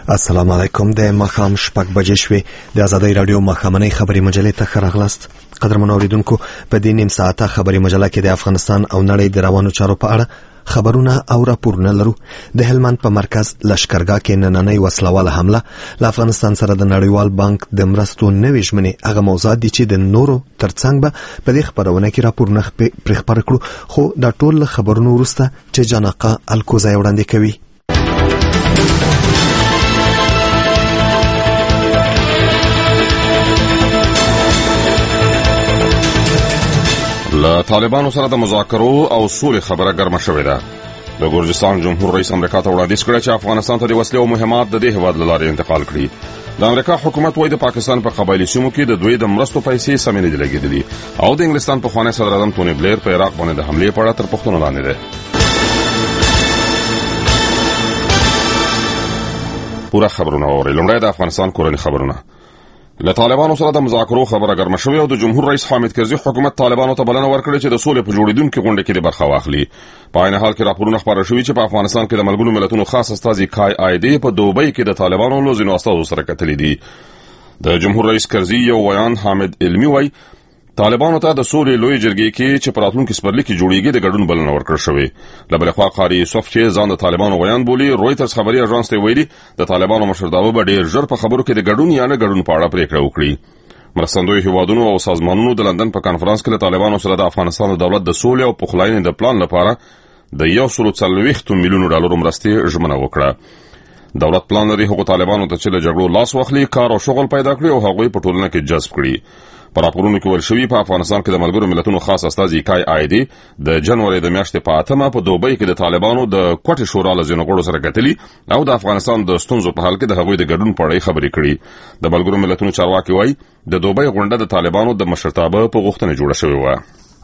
السلام علیکم. د ماښام 6 بجې شوې. د آزادۍ رادیو ماښامنۍ خبري مجلې ته ښه راغلاست. قدرمنو اوریدونکو، په دې نیم ساعته خبري مجله کې د افغانستان او نړۍ د روانو چارو په اړه خبرونه او راپورونه لرو. د هلمند په مرکز لشکرګاه کې نننۍ وسلواله حمله له افغانستان سره د نړیوال بانک د مرستو نوې ژمنې هغه موضوعات دي چې د نورو ترڅنګ به په دې خبرونه کې راپورونه پرې خبر کړو. خو دا ټول خبرونه وروسته چې جناقه الکوزای وړاندې کوي. له طالبانو سره د مذاکرو او سولې خبره ګرمه شوې ده. د ګورجستان جمهور رئیس امریکا ته وړاندیز کړی چې افغانستان ته د وسلې او مهمات د دې هیواد له لارې انتقال کړي. د امریکا حکومت وايي د پاکستان په قبایلي سیمو کې د دوی د مرستو پیسې سمې نه دي لګېدلې او د انګلستان پخوانی صدر اعظم توني بلیر په عراق باندې د حملې په اړه تر پوښتنو لاندې دی. پوره خبرونه اورئ. لومړی د افغانستان کورني خبرونه. له طالبانو سره د مذاکرو خبره ګرمه شوې او د جمهور رئیس حامد کرزي حکومت طالبانو ته بلنه ورکړې چې د سولې په جوړېدونکو غونډه کې برخه واخلي. په عین حال کې راپورونه خبره شوي چې په افغانستان کې د ملګرو ملتونو خاص استازي کای آیدي په دوبۍ کې د طالبانو له ځینو استازو سره کتلي دي. د جمهور رئیس کرزي یو ویان حامد علمي وایي طالبانو ته د سولې لوی جرګې کې چې په راتلونکي سپرلي کې جوړیږي د ګډون بلنه ورکړل شوې. له بلې خوا قاری یوسف چې ځان د طالبانو ویان بولي، رویټرز خبري اژانس ته ویلي د طالبانو مشرتابه به ډېر ژر په خبرو کې د ګډون یا نه ګډون په اړه پریکړه وکړي. مرستندوی هیوادونو او سازمانونو د لندن په کانفرنس کې له طالبانو سره د افغانستان د دولت د سولې او پخلاینې د پلان لپاره د 140 میلیون ډالر مرستې ژمنه وکړه. دولت پلان لري هغه طالبانو ته چې له جګړو لاس واخلي، کار او شغل پیدا کړي او هغوی په ټولنه کې جذب کړي. په راپورونو کې ویل شوي په افغانستان کې د ملګرو ملتونو خاص استازي کای آیدي د جنوري د میاشتې په 8 په دوبۍ کې د طالبانو د کوټې شورا له ځینو غړو سره کتلي او د افغانستان د ستونزو په حل کې د هغوی د ګډون په اړه خبرې کړي. د ملګرو ملتونو چارواکي وایي د دوبۍ غونډه د طالبانو د مشرتابه په غوښتنه جوړه شوې و.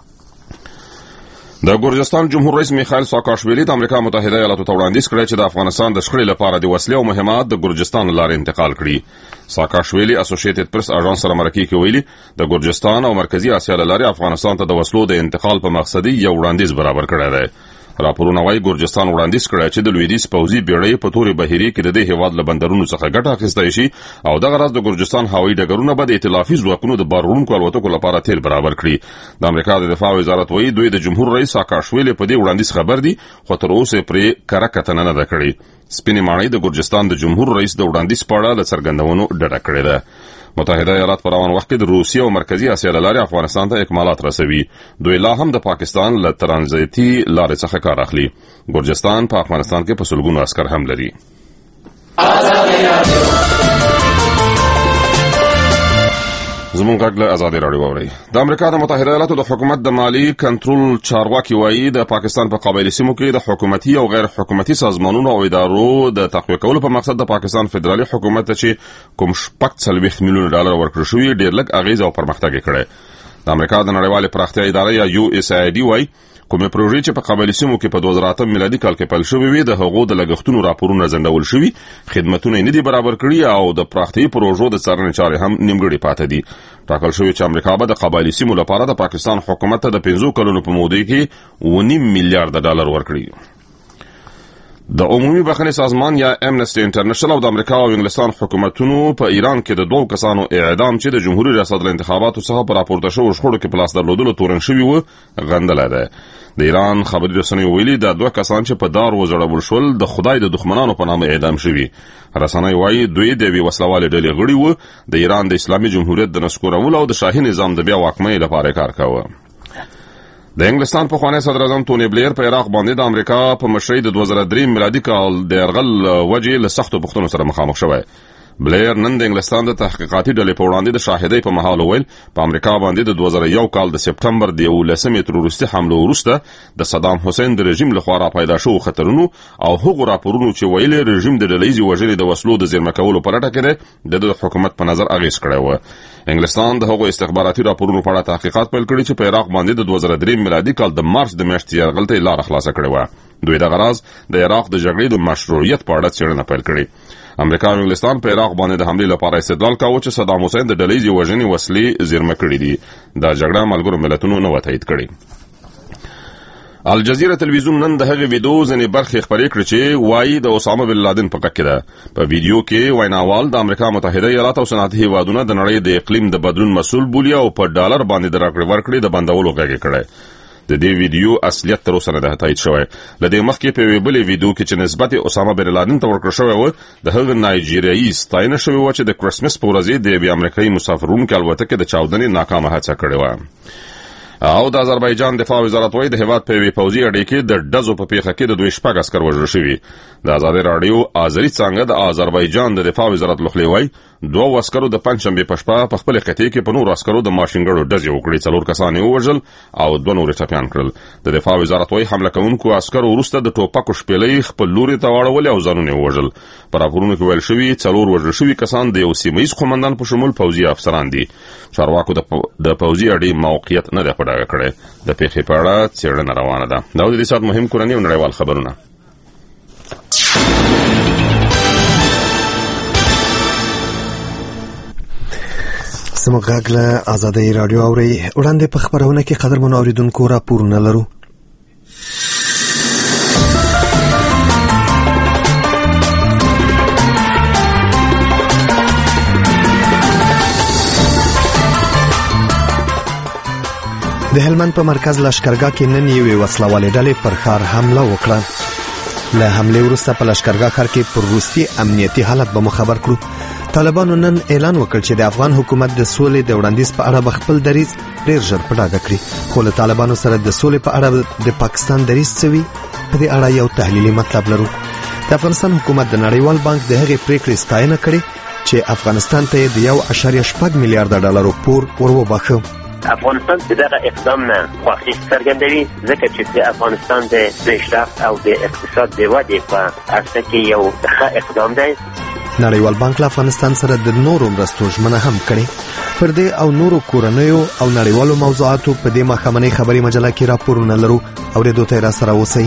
د ګورجستان جمهور رئیس میخائیل ساکاشویلی د امریکا متحده ایالاتو ته وړاندیز کړی چې د افغانستان د شخړې لپاره د وسلې او مهمات د ګورجستان لارې انتقال کړي. ساکاشویلی اسوسییټډ پریس اژانس سره مرکه کې ویلي د ګورجستان او مرکزی اسیا لارې افغانستان ته د وسلو د انتقال په مقصدي یو وړاندیز برابر کړی دی. راپورونه وايي ګورجستان وړاندیز کړی چې د لویدیځ پوځي بیړۍ په تورې بهیري کې د دې هیواد له بندرونو څخه ګټه اخیستای شي او دغه راز د ګورجستان هوایي ډګرونه به د ائتلافي ځواکونو د بار وړونکو الوتکو لپاره تیل برابر کړي. د امریکا د دفاع وزارت وايي دوی د جمهور رئیس ساکاشویلی په دې وړاندیز خبر دي خو تر اوسه پرې کره کتنه نه ده کړې. سپینې ماڼۍ د ګورجستان د جمهور رئیس د وړاندیز په اړه له څرګندونو ډډه کړې ده. متحده ایالات په روان وخت کې د روسیې او مرکزی اسیا لارې افغانستان ته اکمالات رسوي. دوی لا هم د پاکستان له ترانزیتي لارې څخه کار اخلي. ګورجستان په افغانستان کې په سلګونو عسكر هم لري. زمونږ غږ له آزادۍ راډیو اورئ. د امریکا د متحده ایالاتو د حکومت د مالی کنټرول چارواکي وایي د پاکستان په قبایلي سیمو کې د حکومتي او غیر حکومتي سازمانونو او ادارو د تقویه کولو په مقصد د پاکستان فدرالي حکومت ته چې کوم 40 میلیون ډالر ورکړل شوی ډېر لږ اغیز او پرمختګ کړي. د امریکا د نړیوالې پراختیا ادارې یا یو اس ای ډي وایي کومه پروژې چې په قبایلي سیمو کې په 2008 میلادي کال کې پیل شوې وي د هغو د لګښتونو راپورونه ځنډول شوي، خدماتونه یې نه دي برابر کړي او د پراختیايي پروژو د څارنې چارې هم نیمګړې پاتې دي. ټاکل شوی چې امریکا به د قبایلي سیمو لپاره د پاکستان حکومت ته د 5 کلونو په موده کې 1.5 میلیارډ ډالر ورکړي. د عمومي بخښنې سازمان یا امنسټي انټرنیشنل او د امریکا او انګلستان حکومتونو په ایران کې د 2 کسانو اعدام چې د جمهوریت ریاست له انتخاباتو څخه په راپورته شوو شخړو کې پلاس درلودلو تورن شوي و غندلی دی. د ایران خبري رسنیو ویلي دا 2 کسان چې په دار وځړول شول د خدای د دښمنانو په نامه اعدام شوي. رسنۍ وایي دوی د یوې وسلوالې ډلې غړي وو. د ایران د اسلامي جمهوریت د نسکورولو او د شاهي نظام د بیا واکمنۍ لپاره کار کاوه. د انګلستان پخوانی صدر اعظم توني بلیر په عراق باندې د امریکا په مشرۍ د 2003 میلادي کال د یرغل وجې له سختو پوښتنو سره مخامخ شوی. بلیر نن د انګلستان د تحقیقاتي ډلې په وړاندې د شاهدۍ په مهال ویل په امریکا باندې د 2001 کال د سپټمبر د 11 تروریستي حمله وروسته د صدام حسین د رژیم لخوا را پیدا شوو خطرونو او هغو راپورونو چې ویلي رژیم د ډلهیزې وژنې د وسلو د زیرمه کولو په لټه کې د حکومت په نظر اغیز کړی و. انګلستان د هغو استخباراتي راپورونو په اړه تحقیقات پیل کړي چې په عراق باندې د 2003 میلادي کال د مارچ د میاشتې یرغل ته لار خلاصه کړې و. دوی دغه راز د عراق د جګړې د مشروعیت په اړه څېړنه پیل کړې. امریکا او انګلستان په عراق باندې د حملې لپاره استدلال کاوه چې صدام حسین د ډلهیزې وژنې وسلې زیرمه کړې دي. دا جګړه ملګرو ملتونو نه و تایید کړې. الجزیره تلویزیون نن د هغې ویډیو ځینې برخې خپرې کړې چې وایي د اسامه بن لادن په غږ کې ده. په ویډیو کې ویناوال د امریکا متحده ایالات او صنعتي هیوادونه د نړۍ د اقلیم د بدلون مسؤل بولي او په ډالر باندې د راکړې ورکړې د بندولو غږ کړی. د دې ویډیو اصلیت تر اوسه نه ده تایید شوی. له دې مخکې په یوې بلې ویډیو کې چې نسبت اسامه بن لادن ته ورکړل شوی و، د هغه نایجیریایي ستاینه شوې وه چې د کرسمس په ورځ د یوې امریکایي مسافروونکي الوتکې د چاودنې ناکامه هڅه کړې وه. او د آذربایجان دفاع وزارت وايي د هیواد په یوې پوځي اډې کې د ډزو په پیښه کې د 2 عسکر وژل شوي. د آزادۍ راډیو آذري څانګه د آذربایجان د دفاع وزارت لخوا وايي 2 عسکرو د پنځشنبې په شپه په خپل قطعه کې په نور عسکرو د ماشینګړو ډزې وکړې، 4 کسان یې ووژل او 2 نور ټپیان کړل. د دفاع وزارت وايي حمله کوونکو عسکرو وروسته د ټوپکو شپېلۍ خپل لوري ته واړولې او ځانونه یې ووژل. په راپورونو کې ویل شوي 4 وژل شوي کسان د یو سیمه‌ییز قومندان په شمول پوځي افسران دي. چارواکو د پوځي اډې موقعیت نه ده په ډاګه کړی. د پیښې په اړه څېړنه روانه ده. دا د دې سات مهم کورني او نړیوال خبرونه. زموږ غږ له آزادۍ راډیو اورئ. وړاندې په خبرونه کې قدرمنو اوریدونکو راپورونه لرو. د هلمند په مرکز لشکرګاه کې نن یوې وسلوالې ډلې پر ښار حمله وکړه. له حملې وروسته په لشکرګاه ښار کې پر وروستي امنیتي حالت به مو خبر کړو. طالبانو نن اعلان وکړ چې د افغان حکومت د سولې د وړاندیز په اړه خپل دریځ ډیر ژر په ډاګه کړي. خو له طالبانو سره د سولې په اړه د پاکستان دریځ څه وي، په دې اړه یو تحلیلي مطلب لرو. د افغانستان حکومت د نړیوال بانک د هغې پریکړې ستاینه کړې چې افغانستان ته د 1.8 میلیارډ ډالرو پور وروباښه. افغانستان چې دغه اقدام نه خوښي څرګندوي، ځکه چې د افغانستان د پیشرفت او د اقتصاد د ودې په اساس کې یو ښه اقدام دی. نړیوال بانک له افغانستان سره د نورو مرستو ژمنه هم کړې. پر دې او نورو کورنیو او نړیوالو موضوعاتو په دې ماښامنۍ خبري مجله کې راپورونه لرو. اورېدو ته را سره اوسئ.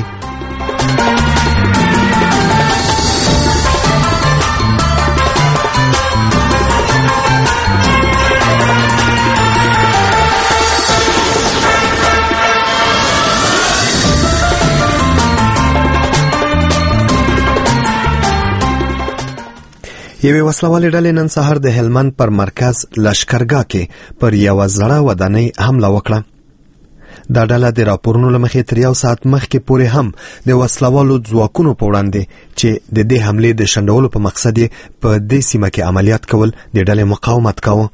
یوې وسلوالې ډلې نن سهار د هلمند پر مرکز لشکرګاه کې پر یوه زړه ودانۍ حمله وکړه. دا ډله د راپورونو له مخې تر 1 ساعت مخکې پورې هم د وسلوالو ځواکونو په وړاندې چې د دې حملې د شنډولو په مقصد یې په دې سیمه کې عملیات کول د ډلې مقاومت کاوه.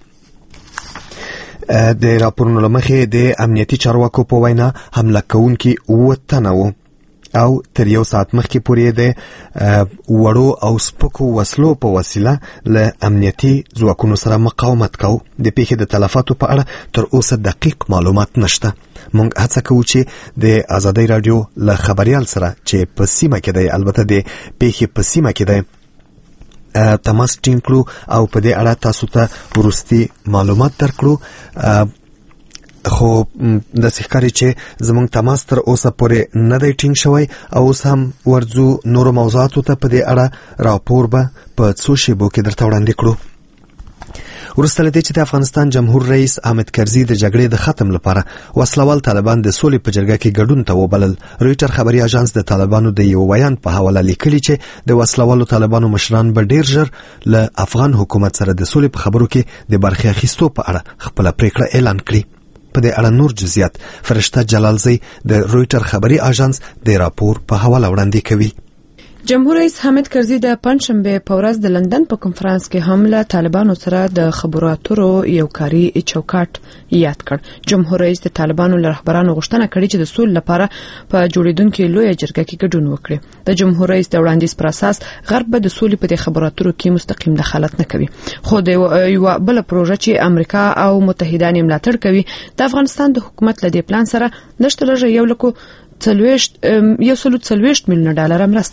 د راپورونو له مخې د امنیتي چارواکو په وینا حمله کوونکي 7 تنه وو او تر 1 ساعت مخکې پورې د وړو او سپکو وسلو په وسیله له امنیتي ځواکونو سره مقاومت کاوه. د پیښې د تلفاتو په اړه تر اوسه دقیق معلومات نشته. موږ هڅه کوو چې د آزادۍ راډیو له خبريال سره چې په سیمه کې دی، البته د پیښې په سیمه کې دی، تماس ټینګ کړو او په دې اړه تاسو ته وروستي معلومات درکړو. خو د ښکاري چې زموږ تماس تر اوسه پورې نه دی ټینګ شوی او اوس هم ورځو نورو موضوعاتو ته په دې اړه راپور به په څو شیبو کې درته وړاندې کړو. وروسته له دې چې د افغانستان جمهور رئیس حامد کرزي د جګړې د ختم لپاره وسلوال طالبان د سولې په جرګه کې ګډون ته وبلل. رویټر خبري اژانس د طالبانو د یو بیان په حواله لیکلي چې د وسلوالو طالبانو مشران به ډیر ژر له افغان حکومت سره د سولې په خبرو کې د برخې اخیستو په اړه خپل پریکړه اعلان کړي. په دې اړه نور جزئیات فرشته جلالزی د رویټر خبري اژانس د راپور په حواله وړاندې کوي. جمهور رئیس حامد کرزي د پنځشنبه په ورځ د لندن په کنفرانس کې هم له طالبانو سره د خبرو اترو یو کاري چوکاټ یاد کړ. جمهور رئیس د طالبانو له رهبرانو غوښتنه کړې چې د سولې لپاره په جوړیدونکو لوی جرګه کې ګډون وکړي. د جمهور رئیس د وړاندیز پر اساس غرب به د سولې په خبرو اترو کې مستقیم دخالت نه کوي. خو د یو بل پروژه چې امریکا او متحدان یې ملاتړ کوي د افغانستان د حکومت له دې پلان سره نشته لږه 140 میلیون ډالر مرسته کوي.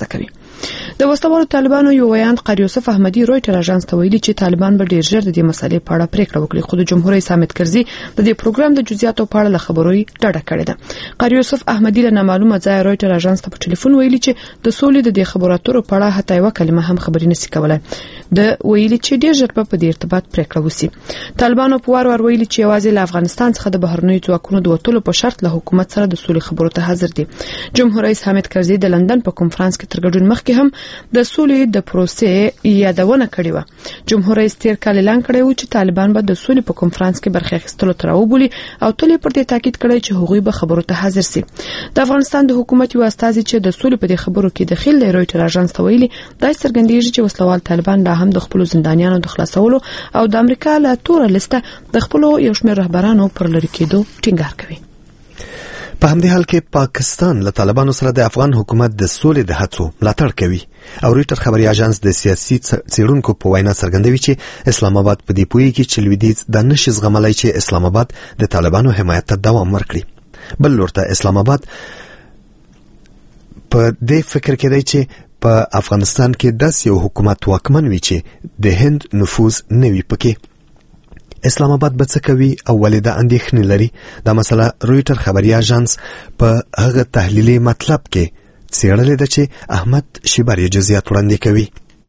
د وسلوالو طالبانو یو ویاند قاری یوسف احمدی رويټر اژانس ته ویلي چې طالبان به ډیر ژر د دې مسلې په اړه پریکړه وکړي، خو د جمهور رئیس حامد کرزي د دې پروګرام د جزئیاتو په اړه خبري ډډه کړې ده. قاری یوسف احمدی له نامعلومه ځای رويټر اژانس ته په ټلیفون ویلي چې د سولې د دې خبرو اترو په اړه حتی یو کلمه هم خبري نشي کولای. د ویلي چې ډیر ژر په دې ارتباط پریکړه وسی. طالبانو په وار ویلي چې یوازې له افغانستان څخه د بهرنیو ځواکونو د وټولو په شرط له حکومت سره د سولې خبرو ته حاضر دي. جمهور رئیس حامد کرزي د لندن په کنفرانس کې تر ګډون مخکې هم د سولې د پروسې یادونه کړې و. جمهور رئیس تیر کال اعلان کړی و چې طالبان به د سولې په کنفرانس کې برخه اخیستلو تر وبولي او تل پر دې تاکید کړی چې هغوی به خبرو ته حاضر سي. د افغانستان د حکومت یو استازي چې د سولې په دې خبرو کې دخیل دی رويټر اژانس ته ویلي دا څرګندېږي چې وسلوال طالبان لا هم د خپل زندانیانو د خلاصولو او د امریکا له تور لیسته د خپل یو شمېر رهبرانو پر لری کېدو ټینګار کوي. په همدې حال کې پاکستان له طالبانو سره د افغان حکومت د سولې د هڅو ملاتړ کوي او رويټر خبري اژانس د سیاسي څېړونکو په وینا څرګندوي چې اسلام آباد په دې پوهیږي چې لویدیځ د نشي زغملای چې اسلام آباد د طالبانو حمایت ته دوام ورکړي. بل لورته اسلام آباد په دې فکر کې دی چې په افغانستان کې داسې یو حکومت واکمن وي چې د هند نفوذ نه وي پکې. اسلام آباد به څه کوي او ولې د اندېښنې لري؟ دا مسله رويټر خبري اژانس په هغه تحلیلي مطلب کې څېړلې ده چې احمد شیبری جزئیات وړاندې کوي.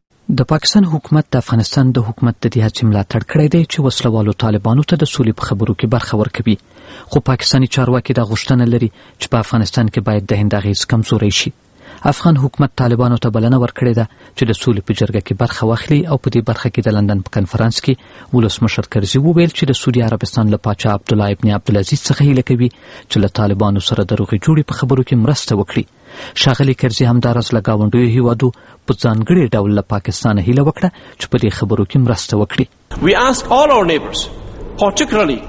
د پاکستان حکومت د افغانستان د حکومت د دې هڅې ملاتړ کړی دی چې وسلوالو طالبانو ته د سولې په خبرو کې برخه ورکوي، خو پاکستاني چارواکي دا غوښتنه لري چې په افغانستان کې باید د هند اغېز کمزوری شي. افغان حکومت طالبانو ته بلنه ورکړې ده چې د سولې په جرګه کې برخه واخلي او په دې برخه کې د لندن په کنفرانس کې ولسمشر کرزي وویل چې د سعودي عربستان له پاچا عبدالله ابن عبدالعزیز څخه هیله کوي چې له طالبانو سره د روغې جوړې په خبرو کې مرسته وکړي. ښاغلي کرزي همداراز له ګاونډیو هیوادو په ځانګړي ډول له پاکستان هیله وکړه چې په دې خبرو کې مرسته وکړي. We ask all our neighbors, particularly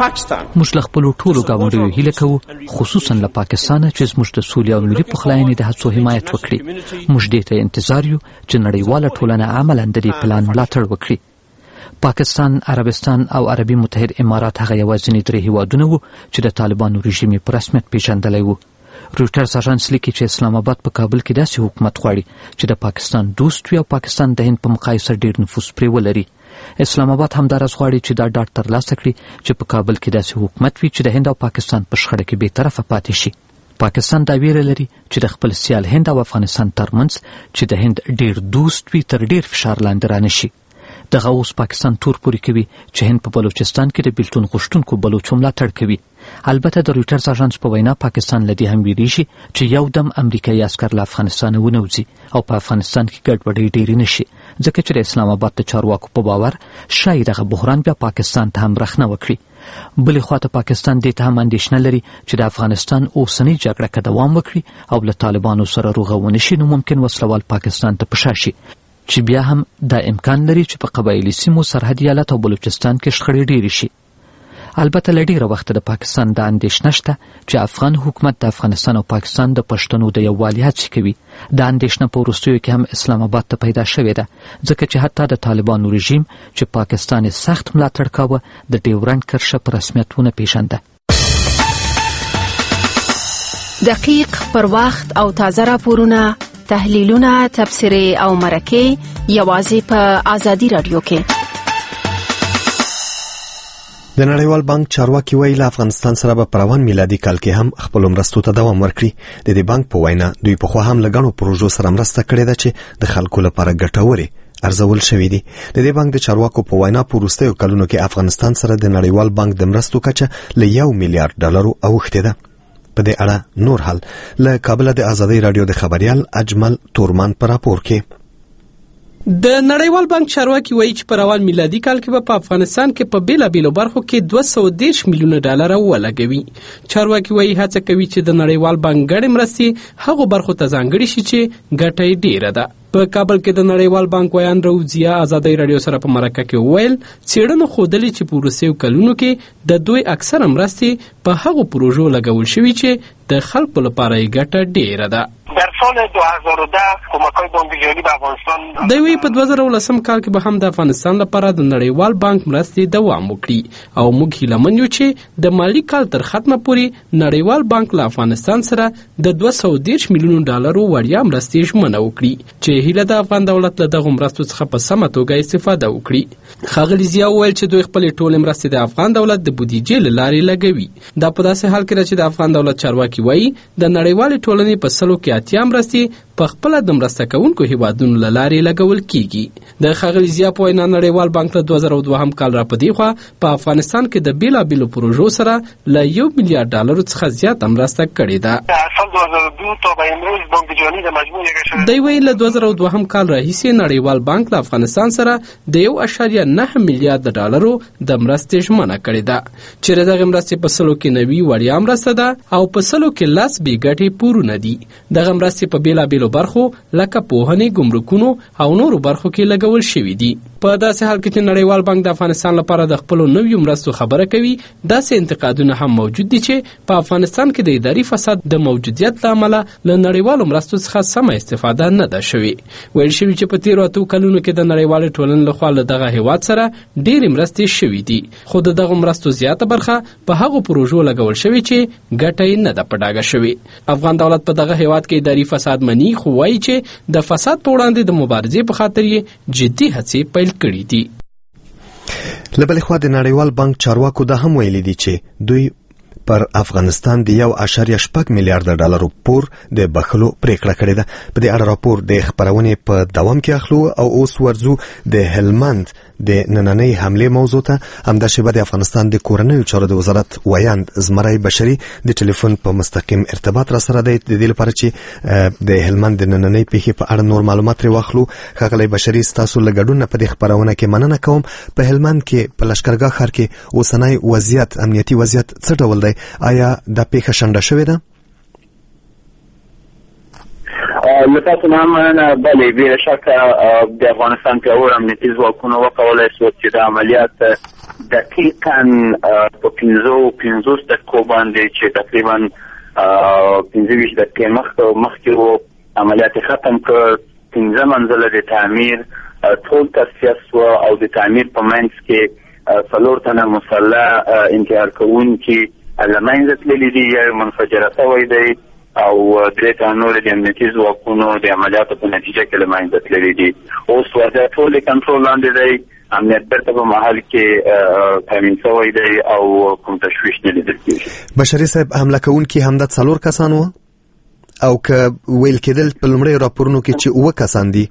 موږ له خپلو ټولو ګاونډیو هیله کوو، خصوصا له پاکستانه چې زموږ د سولې او ملي پخلاینې د هڅو حمایت وکړي. موږ دې ته انتظار یو چې نړیواله ټولنه عملاً د دې پلان ملاتړ وکړي. پاکستان، عربستان او عربي متحد امارات هغه یوازینی درې هیوادونه وو چې د طالبانو رژیم په رسمیت پیژندلی وو. رويټرز اژانس لیکي چې اسلام آباد په کابل کې داسې حکومت غواړي چې د پاکستان دوست وي او پاکستان د هند په مقایسه ډیر نفوذ پرې ولري. اسلام آباد همداراز غواړي چې دا ډاډ ترلاسه کړي چې په کابل کې داسې حکومت وي چې د هند او پاکستان په شخړه کې بې طرفه پاتې شي. پاکستان دا ویره لري چې د خپل سیال هند او افغانستان ترمنځ چې د هند ډیر دوست وي تر ډیر فشار لاندې رانشي. دغه اوس پاکستان تور پوري کوي چې هند په بلوچستان کې د بیلتون غوښتونکو بلوچو ملاتړ کوي. البته د رويټرز اژانس په وینا پاکستان لدی هم ویریږي چې یو دم امریکایي عسکر له افغانستان ونوځي او په افغانستان کې ګډوډي ډېرې نشي، ځکه چې د اسلام آباد د چارواکو په باور شاید دغه بحران بیا پاکستان ته هم رخنه وکړي. بلې خواته پاکستان دې ته هم اندېښنه لري چې د افغانستان اوسنۍ جګړه که دوام وکړي او له طالبانو سره روغه ونه شي نو ممکن وسلوال پاکستان ته په شا شي، چې بیا هم دا امکان لري چې په قبایلي سیمو سرحد ایالت او بلوچستان کې شخړې ډېرې شي. البته له ډېره وخته د پاکستان دا اندېښنه شته چې افغان حکومت د افغانستان او پاکستان د پښتنو د یووالي هڅې کوي. دا اندېښنه په وروستیو کې هم اسلام آباد ته پیدا شوې ده، ځکه چې حتی د طالبانو رژیم چې پاکستان یې سخت ملاتړ کاوه د ډیورنډ کرښه په رسمیت ونه پیژنده. دقیق، پر وخت او تازه راپورونه، تحلیلونه، تبصرې او مرکې یوازې په آزادي رادیو کې. د نړیوال بانک چارواکي ویل افغانستان سره به په روان میلادي کال کې هم خپل مرستو ته دوام ورکړي. د دې بانک په وینا دوی په خو هم لګڼو پروژو سره مرسته کړې ده چې د خلکو لپاره ګټورې ارزول شوې دي. د دې بانک د چارواکو په وینا په وروستیو کلونو کې افغانستان سره د نړیوال بانک د مرستو کچه له $1 میلیارډ اوښتې ده. په دې اړه نور حال له کابل د آزادۍ رادیو د خبريال اجمل تورمان پر راپور کې. د نړیوال بانک چارواکي وایي چې په روان میلادي کال کې په افغانستان کې په بیلابیلو برخو کې $230 میلیونه ولګوي. چارواکي وایي هڅه کوي چې د نړیوال بانک ګډې مرستې هغو برخو ته ځانګړې شي چې ګټه یې ډیره ده. په کابل کې د نړیوال بانک ویان روزیا ازادي رادیو سره په مرکه کې وویل څېړنو ښودلې چې په وروستیو کلونو کې د دوی اکثره مرستې په هغو پروژو لګول شوي چې د خلکو لپاره یې ګټه ډېره ده. در سال 2010 کمک‌های بانک جهانی به افغانستان دوی په 2010 کال کې به هم د افغانستان لپاره د نړیوال بانک مرستې دوام وکړي او موږ هیله یو چې د مالی کال تر ختمه پورې نړیوال بانک له افغانستان سره د 230 میلیونو ډالرو وړیا مرستې ژمنه وکړي چې هیله د افغان دولت له دغو مرستو څخه په سمه توګه استفاده وکړي. ښاغلي ضیا وویل چې دوی خپلې ټولې مرستې د افغان دولت د بودیجې له لارې لګوي. دا په داسې حال کې ده چې د افغان دولت چارواکي وایي د نړیوالې ټولنې په 100 کې 80 مرستې په خپله د مرسته کوونکو هیوادونو له لارې لګول کیږي. د ښاغلي ضیا په وینا نړیوال بانک له 2002 کال راپدې خوا په افغانستان کې د بیلابیلو پروژو سره له 1 میلیارډ ډالرو څخه زیاته مرسته کړې ده. سال 2002 تا به امروز بانک جهانی د مجموع دوی ویل له 2002 کال راهیسې نړیوال بانک له افغانستان سره د 1.9 میلیارډ ډالرو د مرستې ژمنه کړې ده چې دغه مرستې په 100 کې 90 وړیا مرسته ده او په 100 کې 10 بې ګټې پورونه دي. دغه مرستې په بیلابیلو برخو لکه پوهنې، ګمرکونو او نورو برخو کې لګول شوي دي. په داسې حال کې چې نړیوال بانک د افغانستان لپاره د خپلو نویو مرستو خبره کوي، داسې انتقادونه هم موجود دي چې په افغانستان کې د اداري فساد د موجودیت له امله له نړیوالو مرستو څخه سمه استفاده نه ده شوې. ویل شوي چې په تېرو 8 کلونو کې د نړیوالې ټولنې لخوا له دغه هیواد سره ډېرې مرستې شوي دي، خو د دغو مرستو زیاته برخه په هغو پروژو لګول شوي چې ګټه یې نه ده په ډاګه شوې. افغان دولت په دغه هیواد کې اداري فساد مني، خو وایي چې د فساد په وړاندې د مبارزې په خاطر یې جدي هڅې پیل کړي دي. له بلې خوا د نړیوال بانک چارواکو دا هم ویلي دي چې دوی پر افغانستان د 1.8 میلیارډ ډالرو پور د بخلو پریکړه کړې ده. په دې اړه راپور د خبرونې په دوام کې اخلو او اوس ورځو د هلمند د نننۍ حملې موضوع ته. همدا شیبه د افغانستان د کورنیو چارو د وزارت ویاند زمری بشري د ټلیفون په مستقیم ارتباط را سره دی د دې لپاره چې د هلمند د نننۍ پیښې په اړه نور معلومات لري واخلو. ښاغلی بشري، ستاسو له ګډون په دې خبرونه کې مننه کوم. په هلمند کې په لشکرګاه ښار کې اوسنی وضعیت، امنیتي وضعیت څه ډول دی؟ آیا دا پیښه شنډه شوې ده؟ لطفاً مننه. بله، بلا شک د افغانستان پیاوړي امنیتي ځواکونو وکولای شول چې د عملیات دقیقاً په 15 دقیقو باندې چې تقریباً 25 دقیقې مخکې وو عملیات ختم کړ. 15 منزله د تعمیر ټول تصفیه شوه او د تعمیر په منځ کې 4 تنه مسلح انتحار کوونکي له منځه تللي دي یا منفجره شوی دی او 3 تنه نور د امنیتي ځواکونو د عملیاتو په نتیجه کې له منځه تللي دي. اوس وضعیت ټول کنټرول لاندې دی، امنیت بیرته په محل کې تامین شوی دی او کوم تشویش نه لیدل کېږي. بشري صاحب، حمله کوونکي همدا 4 کسان وو او که ویل کېدل په لومړي راپورونو کې چې 9 کسان دي؟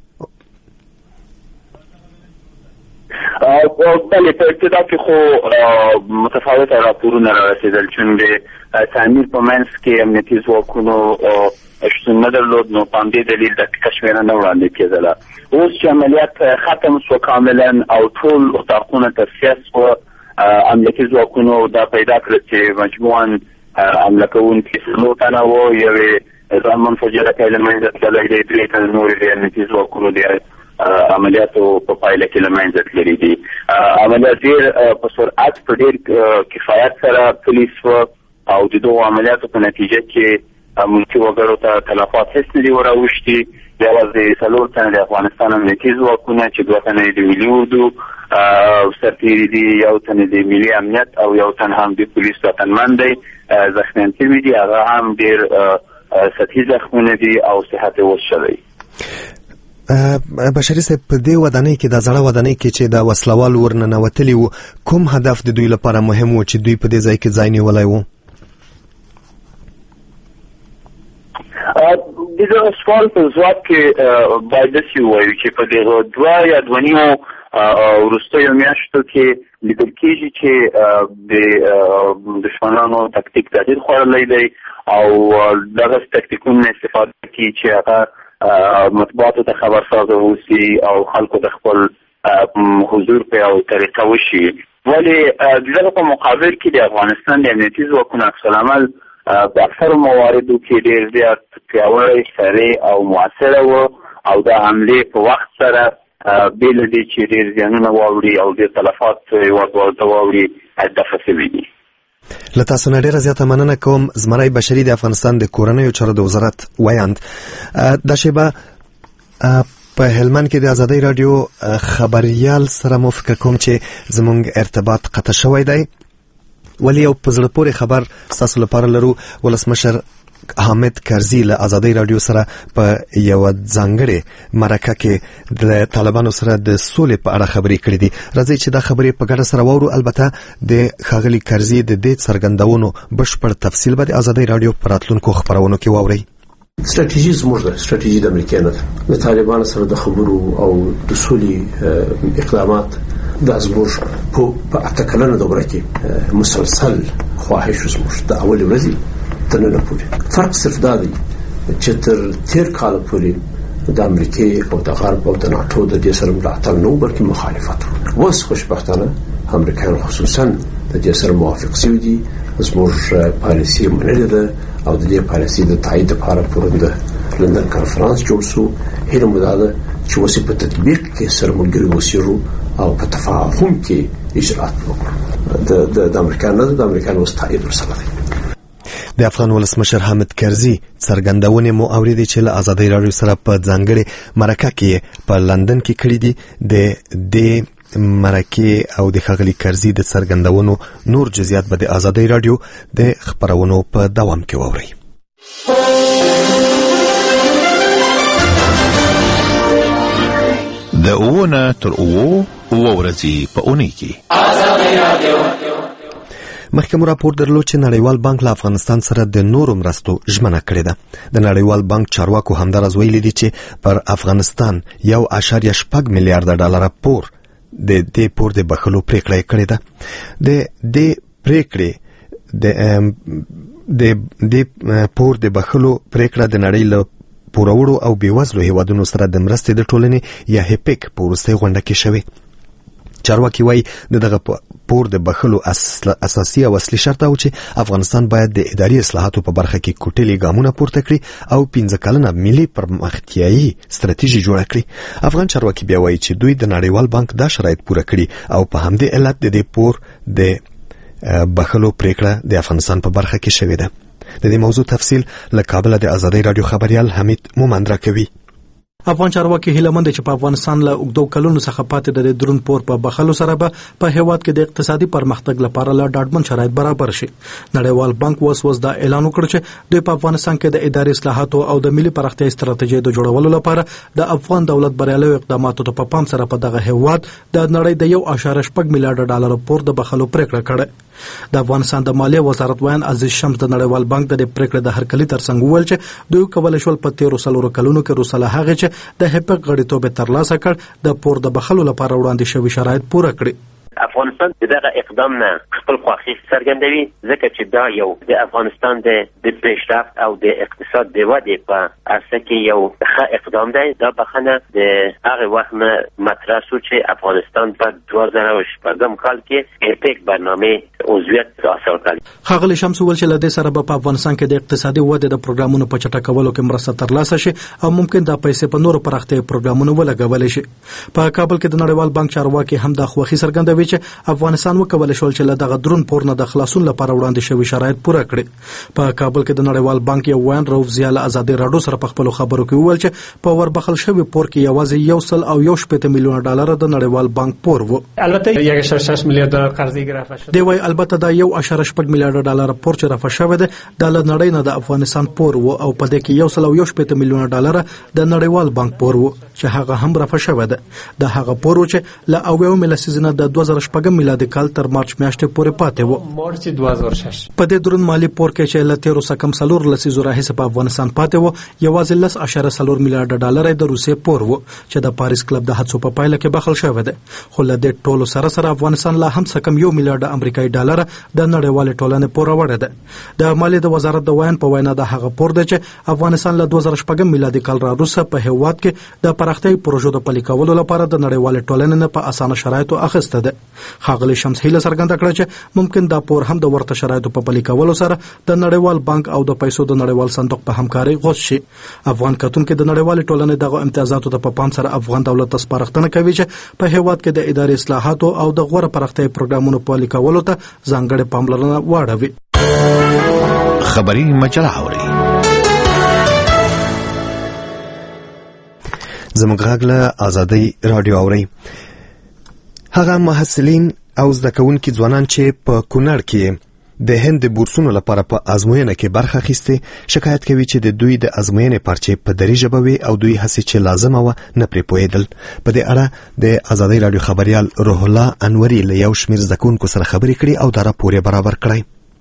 بله، په ابتدا کې خو متفاوته راپورونه رارسېدل چون د تعمیر په منځ کې امنیتي ځواکونو شتون نه درلود، نو په همدې دلیل دقیقه شمېره نه وړاندې کېدله. اوس چې عملیات ختم شو کاملا او ټول اتاقونه تصفیه شوه، امنیتي ځواکونو دا پیدا کړه چې مجموعاً حمله کوونکي 4 تنه وو، یوې ځان منفجره کړی له منځه تللی دی، 3 تنه نور د امنیتي ځواکونو د عملیاتو په پایله کې له منځه تللي دي. عملیات ډېر په سرعت په ډېر کفایت سره پلي شوه او د دغو عملیاتو په نتیجه کې ملکي وګړو ته تلفات هېڅ نه دي وراوښتي. یوازې 4 تنه د افغانستان امنیتي ځواکونه چې 2 تنه د ملي اردو سرتېري دي، 1 تنه د ملي امنیت او 1 تن هم د پولیسو اتنمن دی زخمیان شوي دي. هغه هم ډېر سطحي زخمونه دي او صحت یې اوس ښه دی. بشري صاحب، په دې ودانۍ کې، د زړه ودانۍ کې چې د وسلوال ورننوتلي وو، کوم هدف د دوی لپاره مهم و چې دوی په دې ځای کې ځای نیولی وو؟ د دغه سوال په ځواب کې باید داسې ووایو چې په دغه 2 یا 2.5 وروستیو میاشتو کې لیدل کېږي چې د دشمنانو تکتیک ډېر خوړلی دی او دغه تکتیکونه استفاده کوي چې هغه مطبوعاتو ته خبرسازه اوسي او خلکو د خپل حضور په یو طریقه وشي. ولې د دغه په مقابل کې د افغانستان د امنیتي ځواکونو عکس العمل په اکثرو مواردو کې ډېر زیات پیاوړی، سریع او مؤثره و او د حمله په وخت سره بیل دي چې ډیر ځانونه واوړي او د تلفات واوړي هدف شوی دي. له تاسو نه ډیره زیاته مننه کوم. زمری بشري د افغانستان د کورنیو چارو د وزارت ویاند. دا شیبه په هلمند کې د ازادۍ رادیو خبريال سره مو فکر کوم چې زموږ ارتباط قطع شوی دی، ولی یو په زړه پورې خبر تاسو لپاره لرو. ولسمشر حامد کرزي له ازادۍ رادیو سره په یو ځانګړي مرکه کې د طالبانو سره د سولې په اړه خبرې کړې دي. راځي چې دا خبرې په ګډه سره واورو. البته د ښاغلي کرزي د دې څرګندونو بشپړ تفصیل به د ازادۍ رادیو په راتلونکو خبرونو کې واورئ. ستراتیژي زموږ ده، ستراتیژي د امریکا نه ده. د طالبانو سره د خبرو او د سولې اقدامات د زموږ په اتکلنه دوره کې مسلسل خواهش زموږ د اول ورځې تر نن پورې. فرق صرف دا دی چې تر تیر کال پورې د امریکا او د غرب او د ناتو د دې سره ملاتړ نه بلکې مخالفت و. اوس خوشبختانه امریکایان خصوصا د دې سره موافق شوي دي. زموږ پالیسي منلې ده او د دې پالیسي د تایید لپاره پرون د لندن کانفرنس جوړ شو. هیله مو ده چې اوس په تطبیق کې سره ملګري وسیرو او په تفاهم کې اجرات وکړو. د امریکایانو نه د امریکایانو اوس تایید ورسره دی. د افغان ولسمشر حامد کرزي څرګندونې مو اوریدي چې له ازادۍ رادیو سره په ځانګړي مرکه کې په لندن کې کړې دي. د مرکه او د ښاغلي کرزي د څرګندونو نور جزئیات به د ازادۍ رادیو د خبرونو په دوام کې واورئ. د اوونه تر اوو ورځې په اونۍ کې ازادۍ رادیو. مخکې مو راپور درلود چې نړیوال بانک له افغانستان سره د نورو مرستو ژمنه کړې ده. د نړیوال بانک چارواکو همداراز ویلي دي چې پر افغانستان 1.6 میلیارډ ډالر پور د دې پور د بخلو پریکړه کړې ده. د دې پریکړې د پور د بخلو پریکړه د نړۍ له پورورو او بیوزلو هیوادونو سره د مرستې د ټولنې یا هپیک پورسته غونډه کې شوی. چارواکي وایي دغه پور د بخلو اساسي او اصلي شرط او چې افغانستان باید د اداري اصلاحاتو په برخه کې کوټلي ګامونه پورته کړي او 15 کلنه ملي پرمختیايي ستراتیژي جوړه کړي. افغان چارواکي بیا وایي چې دوی د نړیوال بانک دا شرایط پوره کړي او په همدې علت د دې پور د بخلو پریکړه د افغانستان په برخه کې شوې ده. د دې موضوع تفصیل له کابل د ازادۍ رادیو خبريال حمید مومند راکوي. افغان چارواکي هیله مند چې په افغانستان له اوږدو کلونو څخه پاتې د درون پور په بخلو سره په هیواد کې د اقتصادي پرمختګ لپاره لا ډاډمن شرایط برابر شي. نړیوال بانک اوس دا اعلان وکړ چې دوی په افغانستان کې د اداري اصلاحاتو او د ملي پرمختیا ستراتیژۍ د جوړولو لپاره د افغان دولت بریالي اقداماتو ته په پام سره په دغه هیواد د نړۍ د 1.6 میلیارډ ډالر پور د بخلو پریکړه کړې. د افغانستان د مالیه وزارت وایي عزیز شمس د نړیوال بانک د پریکړې د هرکلي ترڅنګ وویل چې دوی کولای شول په 13 کلونو کې روسله هغه چې د هپک غړیتوب ترلاسه کړ د پور د بخلو لپاره وړاندې شوی شرایط پوره کړي. افغانستان دغه اقدام نه خپل خواخي څرګندوي ځکه چې دا یو د افغانستان د پیشرفت او د اقتصاد د ودې په اساس کې یو ښه اقدام دی. دا بخنه د هغه وخت نه مطرح شو چې افغانستان په 2014 کال کې هپک برنامه عضویت حاصل کړي. ښاغلي شمس وویل چې له دې سره په افغانستان کې د اقتصادي ودې د پروګرامونو په چټکولو کې مرسته ترلاسه شي او ممکن دا پیسې په نورو پراختیا پروګرامونو ولګول شي. په کابل کې د نړیوال بانک چارواکي هم د خوخي څرګندوي چې افغانستان وکولای شول چې له دغه درون پور نه د خلاصون لپاره وړاندې شوی شرایط پوره کړي. په کابل کې د نړیوال بانک یو وین روف زیاله ازادي راډیو سره په خپل خبرو کې وویل چې په وربخل شوی پور کې یوازې 1.8 میلیون ډالر د نړیوال بانک پور و. البته 1.6 میلیارډ ډالر قرضې رافع شوه. دی وای البته دا 1.8 میلیارډ ډالر پور چې رافع شوی دی د نړۍ نه د افغانستان پور و او په دې کې 1.8 میلیون ډالر د نړیوال بانک پور و چې هغه هم رافع شوی دی. د هغه پور چې له اویو میلسیزنه د 2014 میلادي کال تر مارچ میاشتې پورې پاتې و. مارچ 2006 په دې درون مالی پور کې چې له 13 لسیزو راهیسې په افغانستان پاتې و یوازې 10.4 میلیارډ ډالر د روسیې پور و چې د پاریس کلب د هڅو په پایله کې بخل شوی دی. خو له دې ټولو سره افغانستان لا هم څه کم 1 میلیارډ امریکایي ډالر د نړیوال ټولنې پور وړي ده. د مالی د وزارت د وین په وینا د هغه پور دی چې افغانستان له 2014 میلادي کال راوروسته په هیواد کې د پراختیايي پروژو د پلي کولو لپاره د نړیوال ټولنې نه په اسانه شرایطو اخیسته ده. ښاغلي شمس هیله څرګنده کړه چې ممکن دا پور هم د ورته شرایطو په پلي کولو سره د نړیوال بانک او د پیسو د نړیوال صندوق په همکارۍ غوښ شي. افغان کتونکو د نړیوال ټولنې دغه امتیازاتو ته په پام سره افغان دولت ته سپارښتنه کوي چې په هیواد کې د اداري اصلاحاتو او د غوره پراختیايي پروګرامونو پلي کولو ته ځانګړې پاملرنه واړوي. خبری مجله اوري زموږ غږ له آزادۍ رادیو اوري. هغه محصلین او زده کوونکي ځوانان چې په کونړ کې د هند د بورسونو لپاره په ازموینه کې برخه اخیستې شکایت کوي چې د دوی د ازموینې پرچې په دري ژبه وي او دوی هڅې چې لازمه وه نه پرې پوهېدل. په دې اړه د آزادۍ رادیو خبریال روح الله انوري له یو شمېر زده کوونکو سره خبرې کړي او دا راپور یې برابر کړی.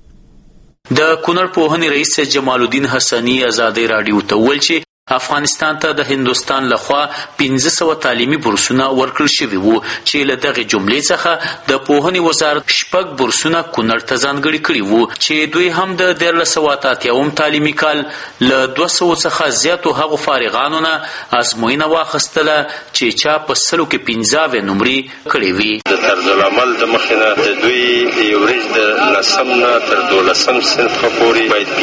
د کونړ پوهنې رئیس جمال الدین حسني آزادۍ رادیو ته وویل چې افغانستان ته د هندوستان لخوا 1500 تعلیمي بورسونه ورکړل شوي وو چې له دغه جملې څخه د پوهنې وزارت 6 بورسونه کونړ ته ځانګړي کړي وو چې دوی هم د 1380 تعلیمي کال له 200 څخه زیاتو هغو فارغانو نه ازموینه واخیستله چې چا په سلو کې 15 نمرې کړې وي. د طرزالعمل د مخې نه د دوی یو ورځ د 10 نه تر 12 صنف پورې باید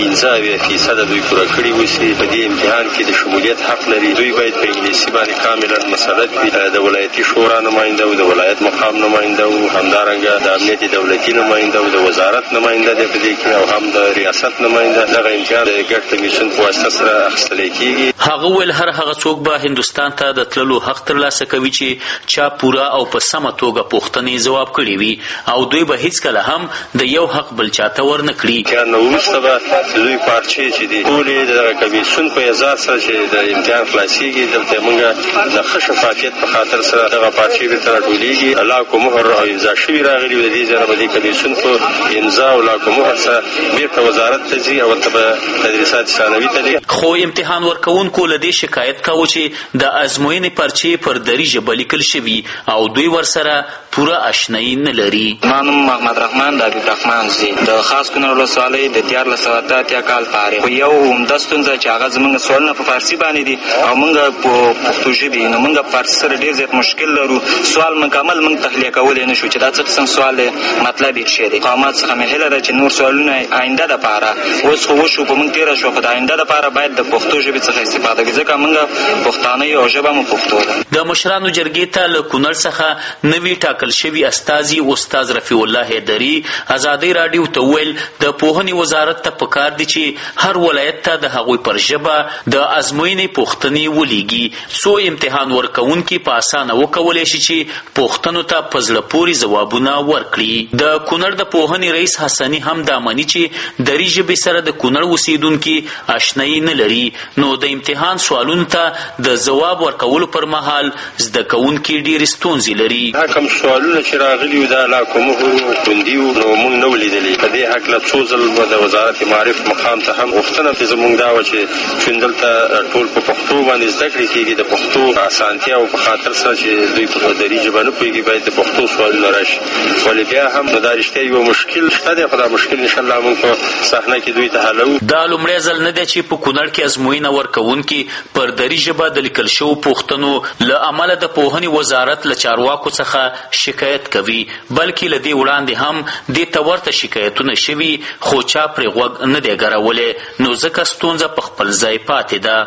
15% دوی پوره کړي وي. په دې امتحان کې شمولیت حق لري. دوی باید په انګلیسي باندې کاملا مسلط وي. د ولایتي شورا نماینده او د ولایت مقام نماینده او همدارنګه د امنیت دولتي نماینده او د وزارت نماینده د پدې کې او هم د ریاست نماینده دغه امتحان د ګډ کمیسیون په واسطه سره اخیستل کیږي. هغه ول هر هغه څوک به هندوستان ته د تللو حق ترلاسه کوي چې چا پوره او په سمه توګه پوښتنې ځواب کړي وي او دوی به هیڅ کله هم د یو حق بل چاته ورنه کړي. کله نو وروسته به دوی پارچې چې دي ټولې د کمیسیون په ازاد سره چې د امتحان خلاصيږي دلته موږ د ښه شفافیت په خاطر سره دغه پارچې به تر ټولېږي لاکو مهر او امضا شوي راغلي د دې ځای باندې کمیسیون په امضا او لاکو مهر سره بیرته وزارت ته ځي او ته تدریسات ثانوي ته ځي. خو امتحان ورکوونکو له دې شکایت کاوه چې د ازموینې پرچې پر دري ژبه لیکل شوي او دوی ورسره پوره آشنایي نه لري. ما نوم محمد رحمان د حبیب رحمان زی د خاص کونړ ولسوالۍ د 1380 کال فارغ یو عمده ستونزه چې هغه زموږ سوالونه په فارسي باندې دي او موږ په پښتو ژبې نو موږ په فارسي سره ډېر زیات مشکل لرو. سوال مکمل موږ تحلیه کولی نه شو چې دا څه قسم سوال دی مطلب یې څه دی. قامت څخه مې هیله ده چې نور سوالونه آینده دپاره اوس خو وشو په موږ تېره شوه خو د آینده دپاره باید د پښتو ژبې څخه استفاده وکړي ځکه موږ پښتانه یو او ژبه مو پښتو ده. د مشرانو جرګې ته له کونړ څخه نوي ټاکل شوي استازي استاد رفیع الله حیدري آزادۍ راډیو ته وویل د پوهنې وزارت ته پکار دي چې هر ولایت ته د هغوی پر ژبه د ازموینې پوښتنې ولیږي څو امتحان ورکوونکي په اسانه وکولی شي چې پوښتنو ته په زړه پورې ځوابونه ورکړي. د کونړ د پوهنې رئیس حسني هم دا مني چې دري ژبې سره د کونړ اوسیدونکي آشنایي نه لري نو د امتحان سوالونو ته د ځواب ورکولو پر مهال زده کوونکي ډېرې ستونزې لري. دا کوم سوالونه چې راغلي وو دا لا کومه خوندي وو نو موږ نه ولیدلې. په دې هکله څو ځل د وزارت معارف مقام ته هم غوښتنه چې زموږ دا وه چې دلته ټول په پښتو باندې زده کړې کېږي د پښتو اسانتیا او په خاطر سره چې دوی په دري ژبه نه پوهېږي باید د پښتو سوالونه راشي. ولې بیا هم نو دا رښتیا یو مشکل شته دی خو دا مشکل انشاءالله موږ په صحنه کې دوی ته حلوو. دا لومړی ځل نه دی چې په کونړ کې ازموینه ورکوونکي پر دري ژبه د لیکل شوو پوښتنو له امله د پوهنې وزارت له چارواکو څخه شکایت کوي بلکې له دې وړاندې هم دې ته ورته شکایتونه شوي خو چا پرې غوږ نه دی ګرولی نو ځکه ستونزه په خپل ځای پاتې ده.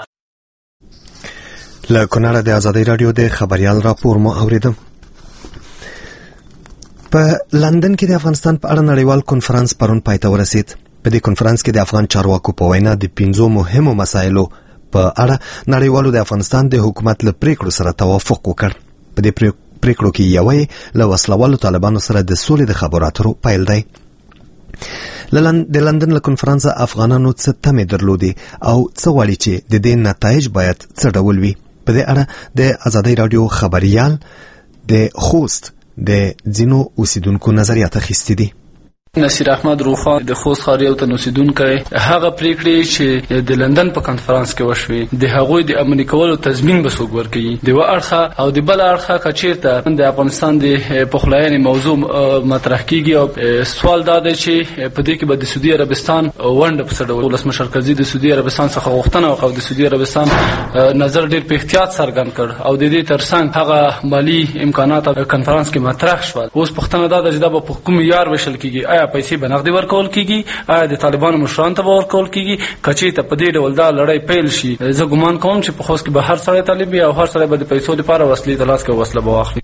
له کونړه د آزادۍ راډیو د خبریال راپور مو اوریدم. په لندن کې د افغانستان په اړه نړیوال کنفرانس پرون پای ته ورسید. په دې کنفرانس کې د افغان چارواکو په وینا د 15 مهمو مسایلو په اړه نړیوالو د افغانستان د حکومت له پریکړو سره توافق وکړ. په دې پریکړو کې یوه له وسلوالو طالبانو سره د سولې د خبرو اترو پیل دی. د لندن له کنفرانس افغانانو څه تمې درلودې او څه غواړي چې د دې نتایج باید څه ډول وي. په دې اړه د آزادۍ راډیو خبریال د خوست د ځینو اوسیدونکو نظریات اخیستي دي. نصیر احمد روخان د خوست ښار یو تن اوسیدونکی هغه پریکړې چې د لندن په کنفرانس کې وشوې د هغوی د عملي کولو تضمین به څوک ورکوي د یوه اړخه او د بل اړخه که چېرته د افغانستان د پخلاینې موضوع مطرح کیږي او سوال دا دی چې په دې کې به د سعودي عربستان ونډه په څه ډول ولسمشر کرزي د سعودي عربستان څخه غوښتنه وکړه او د سعودي عربستان نظر ډېر په احتیاط څرګند کړ او د دې ترڅنګ هغه مالي امکانات کنفرانس کې مطرح شول. اوس پوښتنه دا ده چې دا به په کوم معیار ویشل کیږي؟ پیسې به نغدي ورکول کیږي؟ آیا د طالبانو مشرانو ته به ورکول کیږي؟ که چېرته په دې ډول دا لړۍ پیل شي زه ګمان کوم چې په خوست کې به هر سړی طالب وي او هر سړی به د پیسو لپاره وسلې ته لاس کې وسله به واخلي.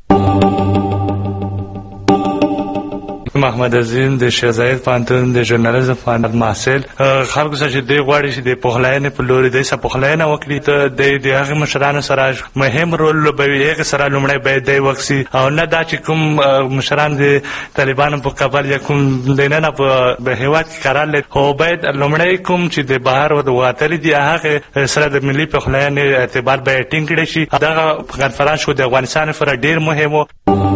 محمد عظیم د شیخ زاید پوهنتون د ژورنالیزم فن محصل خلکو سره چې دی غواړي چې د پخلاینې په لوري د پخلاینه وکړي ته د هغه مشرانو سره مهم رول لوبوي. هغه سره لومړی باید دی وکسي او نه دا چې کوم مشران د طالبانو په قبل یا کوم دینه په هیواد کې قرار لري او باید لومړی کوم چې د بهر و د واتل دي هغه سره د ملي پخلاینې اعتبار به ټینګ کړي شي. دا کنفرانس شو د افغانستان لپاره ډیر مهم و.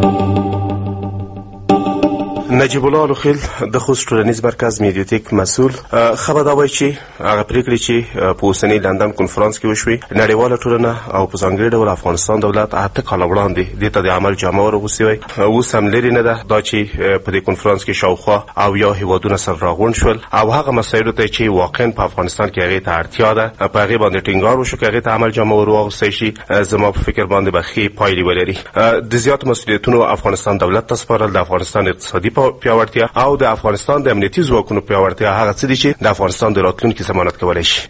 نجیب الله لوخیل د خوست ټولنیز مرکز میډیاتیک مسؤل خبر دا وایي چې هغه پریکړې چې په اوسنی لندن کنفرانس کې وشوې نړیواله ټولنه او په ځانګړي ډول افغانستان دولت 8 کاله وړاندې دې ته د عمل جامه ورغوستې وای. اوس هم لري نه ده دا چې په دې کنفرانس کې شاوخوا او یا هیوادونه سره راغونډ شول او هغه مسایلو ته چې واقعا په افغانستان کې هغه ته اړتیا ده په هغه باندې ټینګار وشو چې هغه ته عمل جامه ورغوستې شي. زما په فکر باندې به ښې پایلې ولري. د زیات مسؤلیتونو افغانستان دولت ته سپارل د افغانستان اقتصادي پیاوړتیا او د افغانستان د امنیتي ځواکونو پیاوړتیا هغه څه دي چې د افغانستان د راتلونکي ضمانت کولای شي.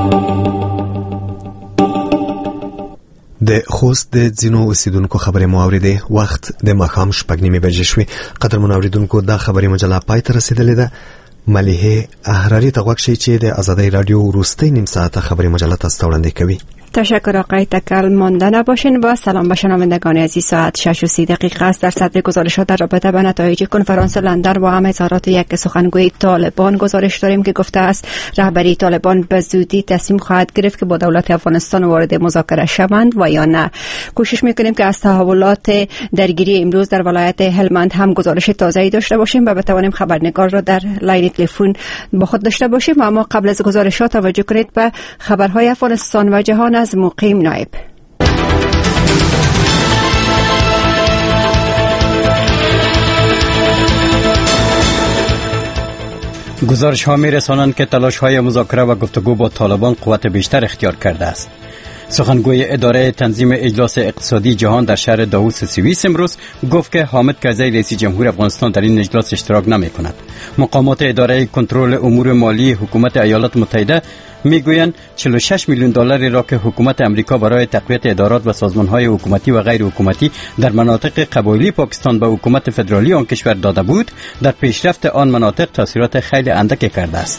د خوست د ځینو اوسیدونکو خبرې مو اورېدې. وخت د ماښام 6:30 بجې شوې. قدرمن اوریدونکو دا خبري مجله پای ته رسیدلې ده. ملیحه احراری ته غوښتي چې د آزادی رادیو وروستۍ نیم ساعته خبري مجله تاسو وړاندې کوي. تشکر آقای تکل. مانده نباشین. با سلام به شنوندگان عزیز. ساعت 6:30 است. در صدر گزارشات در رابطه با نتایج کنفرانس لندن و هم اظهارات یک سخنگوی طالبان گزارش داریم که گفته است رهبری طالبان به زودی تصمیم خواهد گرفت که با دولت افغانستان وارد مذاکره شوند و یا نه. کوشش میکنیم که از تحولات درگیری امروز در ولایت هلمند هم گزارش تازه‌ای داشته باشیم و بتوانیم خبرنگار را در لاین تلفن با خود داشته باشیم. اما قبل از گزارشات توجه کنید به خبرهای افغانستان و جهان از مقیم نایب. گزارش ها می رسانند که تلاش های مذاکره و گفتگو با طالبان قوت بیشتر اختیار کرده است. سخنگوی اداره تنظیم اجلاس اقتصادی جهان در شهر داووس سوئیس امروز گفت که حامد کرزی رئیس جمهور افغانستان در این اجلاس اشتراک نمی کند. مقامات اداره کنترل امور مالی حکومت ایالات متحده میگویند 46 میلیون دلار را که حکومت امریکا برای تقویت ادارات و سازمان‌های حکومتی و غیر حکومتی در مناطق قبایلی پاکستان به حکومت فدرالی آن کشور داده بود در پیشرفت آن مناطق تاثیرات خیلی اندکی کرده است.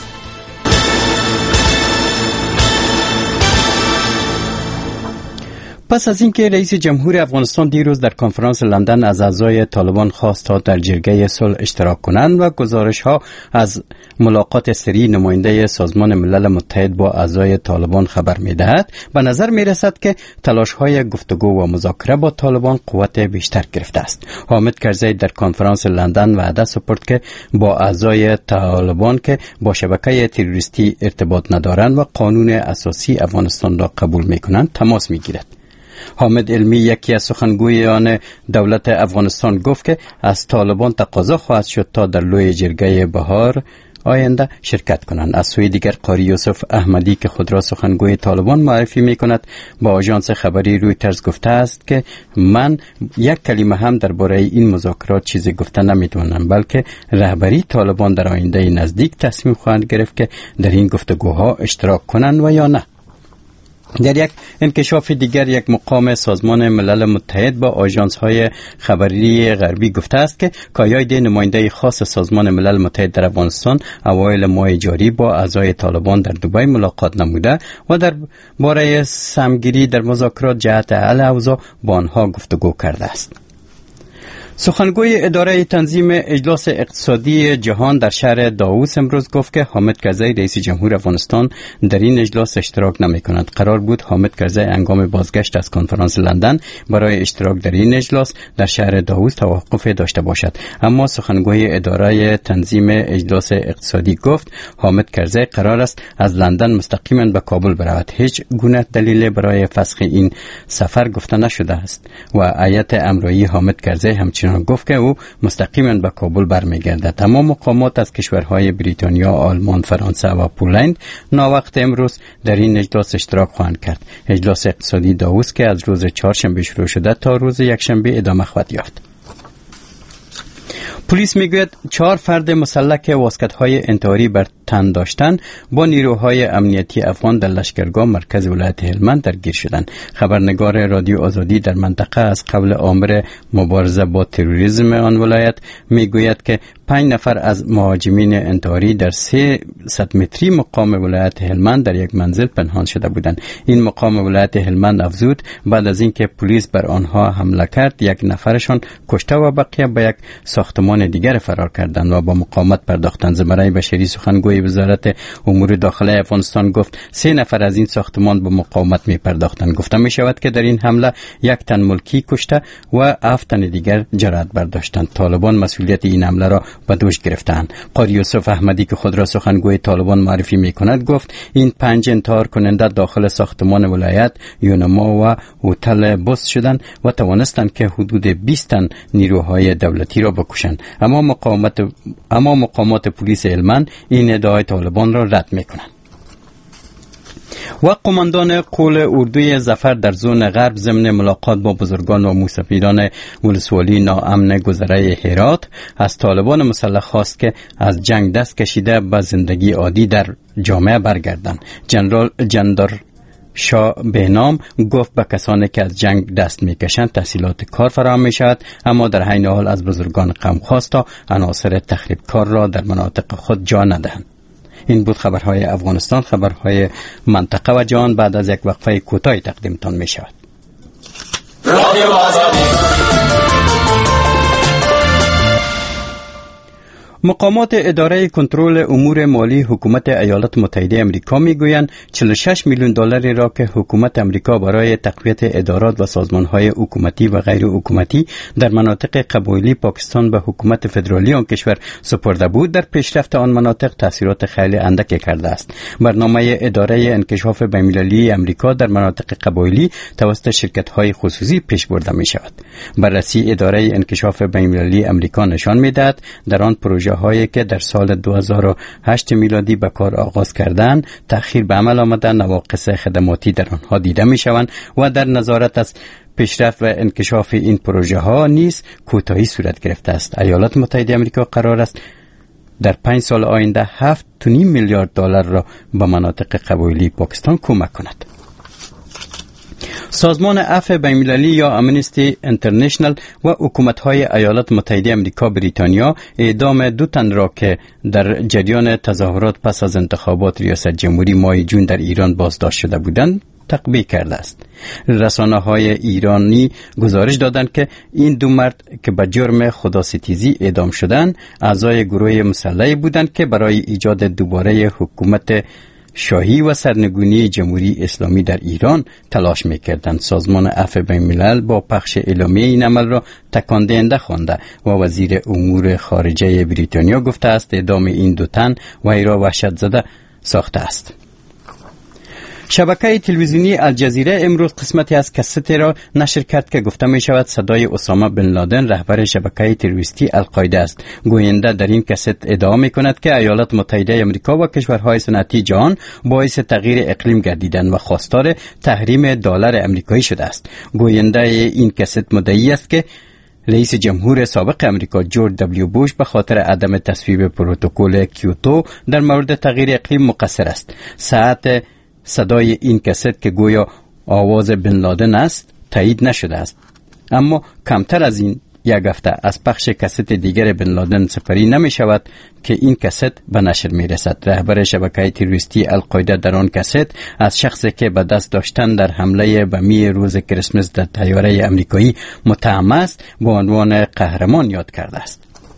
پس از اینکه رئیس جمهور افغانستان دیروز در کنفرانس لندن از اعضای طالبان خواست تا در جرگه صلح اشتراک کنند و گزارش‌ها از ملاقات سری نماینده سازمان ملل متحد با اعضای طالبان خبر می‌دهد، به نظر می‌رسد که تلاش‌های گفتگو و مذاکره با طالبان قوت بیشتر گرفته است. حامد کرزی در کنفرانس لندن وعده سپرد که با اعضای طالبان که با شبکه تروریستی ارتباط ندارند و قانون اساسی افغانستان را قبول می‌کنند تماس می‌گیرد. حامد علمی یکی از سخنگویان دولت افغانستان گفت که از طالبان تقاضا خواهد شد تا در لوی جرگه بهار آینده شرکت کنند. از سوی دیگر قاری یوسف احمدی که خود را سخنگوی طالبان معرفی می کند با آژانس خبری رویترز گفته است که من یک کلمه هم درباره این مذاکرات چیزی گفته نمیتوانم، بلکه رهبری طالبان در آینده نزدیک تصمیم خواهند گرفت که در این گفتگوها اشتراک کنند و یا نه. در یک انکشاف دیگر یک مقام سازمان ملل متحد با آژانس‌های خبری غربی گفته است که کایاید نماینده خاص سازمان ملل متحد در افغانستان اوایل ماه جاری با اعضای طالبان در دبی ملاقات نموده و در باره سمگیری در مذاکرات جهت حل اوضاع با آنها گفتگو کرده است. سخنگوی اداره تنظیم اجلاس اقتصادی جهان در شهر داووس امروز گفت که حامد کرزی رئیس جمهور افغانستان در این اجلاس اشتراک نمی‌کند. قرار بود حامد کرزی هنگام بازگشت از کنفرانس لندن برای اشتراک در این اجلاس در شهر داووس توقف داشته باشد، اما سخنگوی اداره تنظیم اجلاس اقتصادی گفت حامد کرزی قرار است از لندن مستقیما به کابل برود. هیچ گونه دلیل برای فسخ این سفر گفته نشده است و هیئت امرایی حامد کرزی همچنین گفت که او مستقیما به کابل برمیگردد. تمام مقامات از کشورهای بریتانیا، آلمان، فرانسه و پولند ناوقت امروز در این اجلاس اشتراک خواهند کرد. اجلاس اقتصادی داووس که از روز چهارشنبه شروع شده تا روز یکشنبه ادامه خواهد یافت. پلیس میگوید 4 فرد مسلح که واسکت‌های انتحاری بر تن داشتند با نیروهای امنیتی افغان در لشکرگاه مرکز ولایت هلمند درگیر شدند. خبرنگار رادیو آزادی در منطقه از قبل آمر مبارزه با تروریسم آن ولایت میگوید که 5 نفر از مهاجمین انتحاری در 300 متری مقام ولایت هلمند در یک منزل پنهان شده بودند. این مقام ولایت هلمند افزود بعد از اینکه پلیس بر آنها حمله کرد 1 نفرشان کشته و بقیه به یک ساختمان دیگر فرار کردند و با مقاومت پرداختند. زمره بشری سخنگوی وزارت امور داخله افغانستان گفت 3 نفر از این ساختمان به مقاومت می پرداختند. گفته می شود که در این حمله 1 تن ملکی کشته و 7 تن دیگر جراحت برداشتند. طالبان مسئولیت این حمله را به دوش گرفتند. قاری یوسف احمدی که خود را سخنگوی طالبان معرفی می کند گفت این 5 انتحار کننده داخل ساختمان ولایت یونما و هتل بوس شدند و توانستند که حدود 20 تن نیروهای دولتی را بکشند، اما مقامات پلیس هلمند این ادعای طالبان را رد می‌کنند. و قماندان قول اردوی ظفر در زون غرب ضمن ملاقات با بزرگان و موسفیدان ولسوالی ناامن گذره هرات از طالبان مسلح خواست که از جنگ دست کشیده به زندگی عادی در جامعه برگردند. جنرال جندر شاه بهنام گفت به کسانی که از جنگ دست میکشند تحصیلات کار فراهم میشود، اما در عین حال از بزرگان قوم خواست تا عناصر تخریب کار را در مناطق خود جا ندهند. این بود خبرهای افغانستان. خبرهای منطقه و جهان بعد از یک وقفه کوتاهی تقدیمتان می شود. مقامات اداره کنترل امور مالی حکومت ایالات متحده آمریکا میگویند 46 میلیون دلاری را که حکومت آمریکا برای تقویت ادارات و سازمانهای حکومتی و غیر حکومتی در مناطق قبایلی پاکستان به حکومت فدرالی آن کشور سپرده بود در پیشرفت آن مناطق تاثیرات خیلی اندکی کرده است. برنامه اداره انکشاف بین‌المللی آمریکا در مناطق قبایلی توسط شرکت‌های خصوصی پیش برده می‌شود. بررسی اداره انکشاف بین‌المللی آمریکا نشان می‌دهد در آن پروژه هایی که در سال 2008 میلادی به کار آغاز کردند تأخیر به عمل آمده، نواقص خدماتی در آنها دیده می شوند و در نظارت از پیشرفت و انکشاف این پروژه ها نیز کوتاهی صورت گرفته است. ایالات متحده آمریکا قرار است در 5 سال آینده 7.5 میلیارد دلار را به مناطق قبایلی پاکستان کمک کند. سازمان عفو بین‌المللی یا امنستی اینترنشنال و حکومت‌های ایالات متحده آمریکا بریتانیا اعدام 2 تن را که در جریان تظاهرات پس از انتخابات ریاست جمهوری ماه جون در ایران بازداشت شده بودند تقبیح کرده است. رسانه‌های ایرانی گزارش دادند که این 2 مرد که به جرم خداستیزی اعدام شدند اعضای گروه مسلحی بودند که برای ایجاد دوباره حکومت شاهی و سرنگونی جمهوری اسلامی در ایران تلاش می‌کردند. سازمان عفو بین‌الملل با پخش اعلامیه این عمل را تکان دهنده خوانده و وزیر امور خارجه بریتانیا گفته است اعدام این 2 تن وی را وحشت زده ساخته است. شبکه تلویزیونی الجزیره امروز قسمتی از کست را نشر کرد که گفته می شود صدای اسامه بن لادن رهبر شبکه تروریستی القاعده است. گوینده در این کست ادعا می کند که ایالات متحده آمریکا و کشورهای صنعتی جهان باعث تغییر اقلیم گردیدند و خواستار تحریم دلار آمریکایی شده است. گوینده این کست مدعی است که رئیس جمهور سابق امریکا جورج دبلیو بوش به خاطر عدم تصویب پروتکل کیوتو در مورد تغییر اقلیم مقصر است. صدای این کست که گویا آواز بن لادن است تایید نشده است، اما کمتر از این یک هفته از پخش کست دیگر بن لادن سپری نمی شود که این کست به نشر می رسد. رهبر شبکه تروریستی القاعده در آن کست از شخصی که به دست داشتن در حمله بمی روز کریسمس در طیاره امریکایی متهم است به عنوان قهرمان یاد کرده است.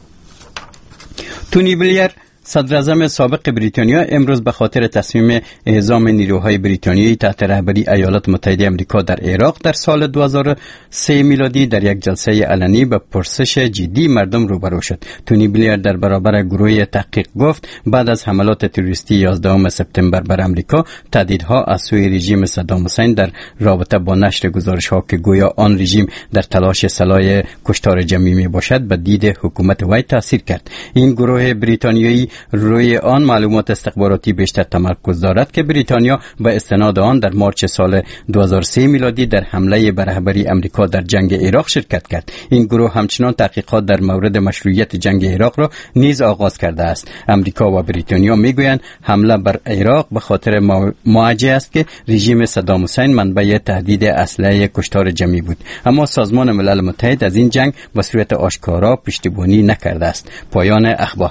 تونی بلیر صدراعظم سابق بریتانیا امروز به خاطر تصمیم اعزام نیروهای بریتانیایی تحت رهبری ایالات متحده آمریکا در عراق در سال 2003 میلادی در یک جلسه علنی به پرسش جدی مردم روبرو شد. تونی بلیر در برابر گروه تحقیق گفت بعد از حملات تروریستی 11 سپتامبر بر آمریکا تهدیدها از سوی رژیم صدام حسین در رابطه با نشر گزارش‌ها که گویا آن رژیم در تلاش سلاح کشتار جمعی می باشد به دید حکومت وی تاثیر کرد. این گروه بریتانیایی روی آن معلومات استخباراتی بیشتر تمرکز دارد که بریتانیا به استناد آن در مارچ سال 2003 میلادی در حمله به رهبری امریکا در جنگ عراق شرکت کرد. این گروه همچنان تحقیقات در مورد مشروعیت جنگ عراق را نیز آغاز کرده است. امریکا و بریتانیا میگویند حمله بر عراق به خاطر موجه است که رژیم صدام حسین منبع تهدید اسلحه کشتار جمعی بود، اما سازمان ملل متحد از این جنگ به صورت آشکارا پشتیبانی نکرده است. پایان اخبار.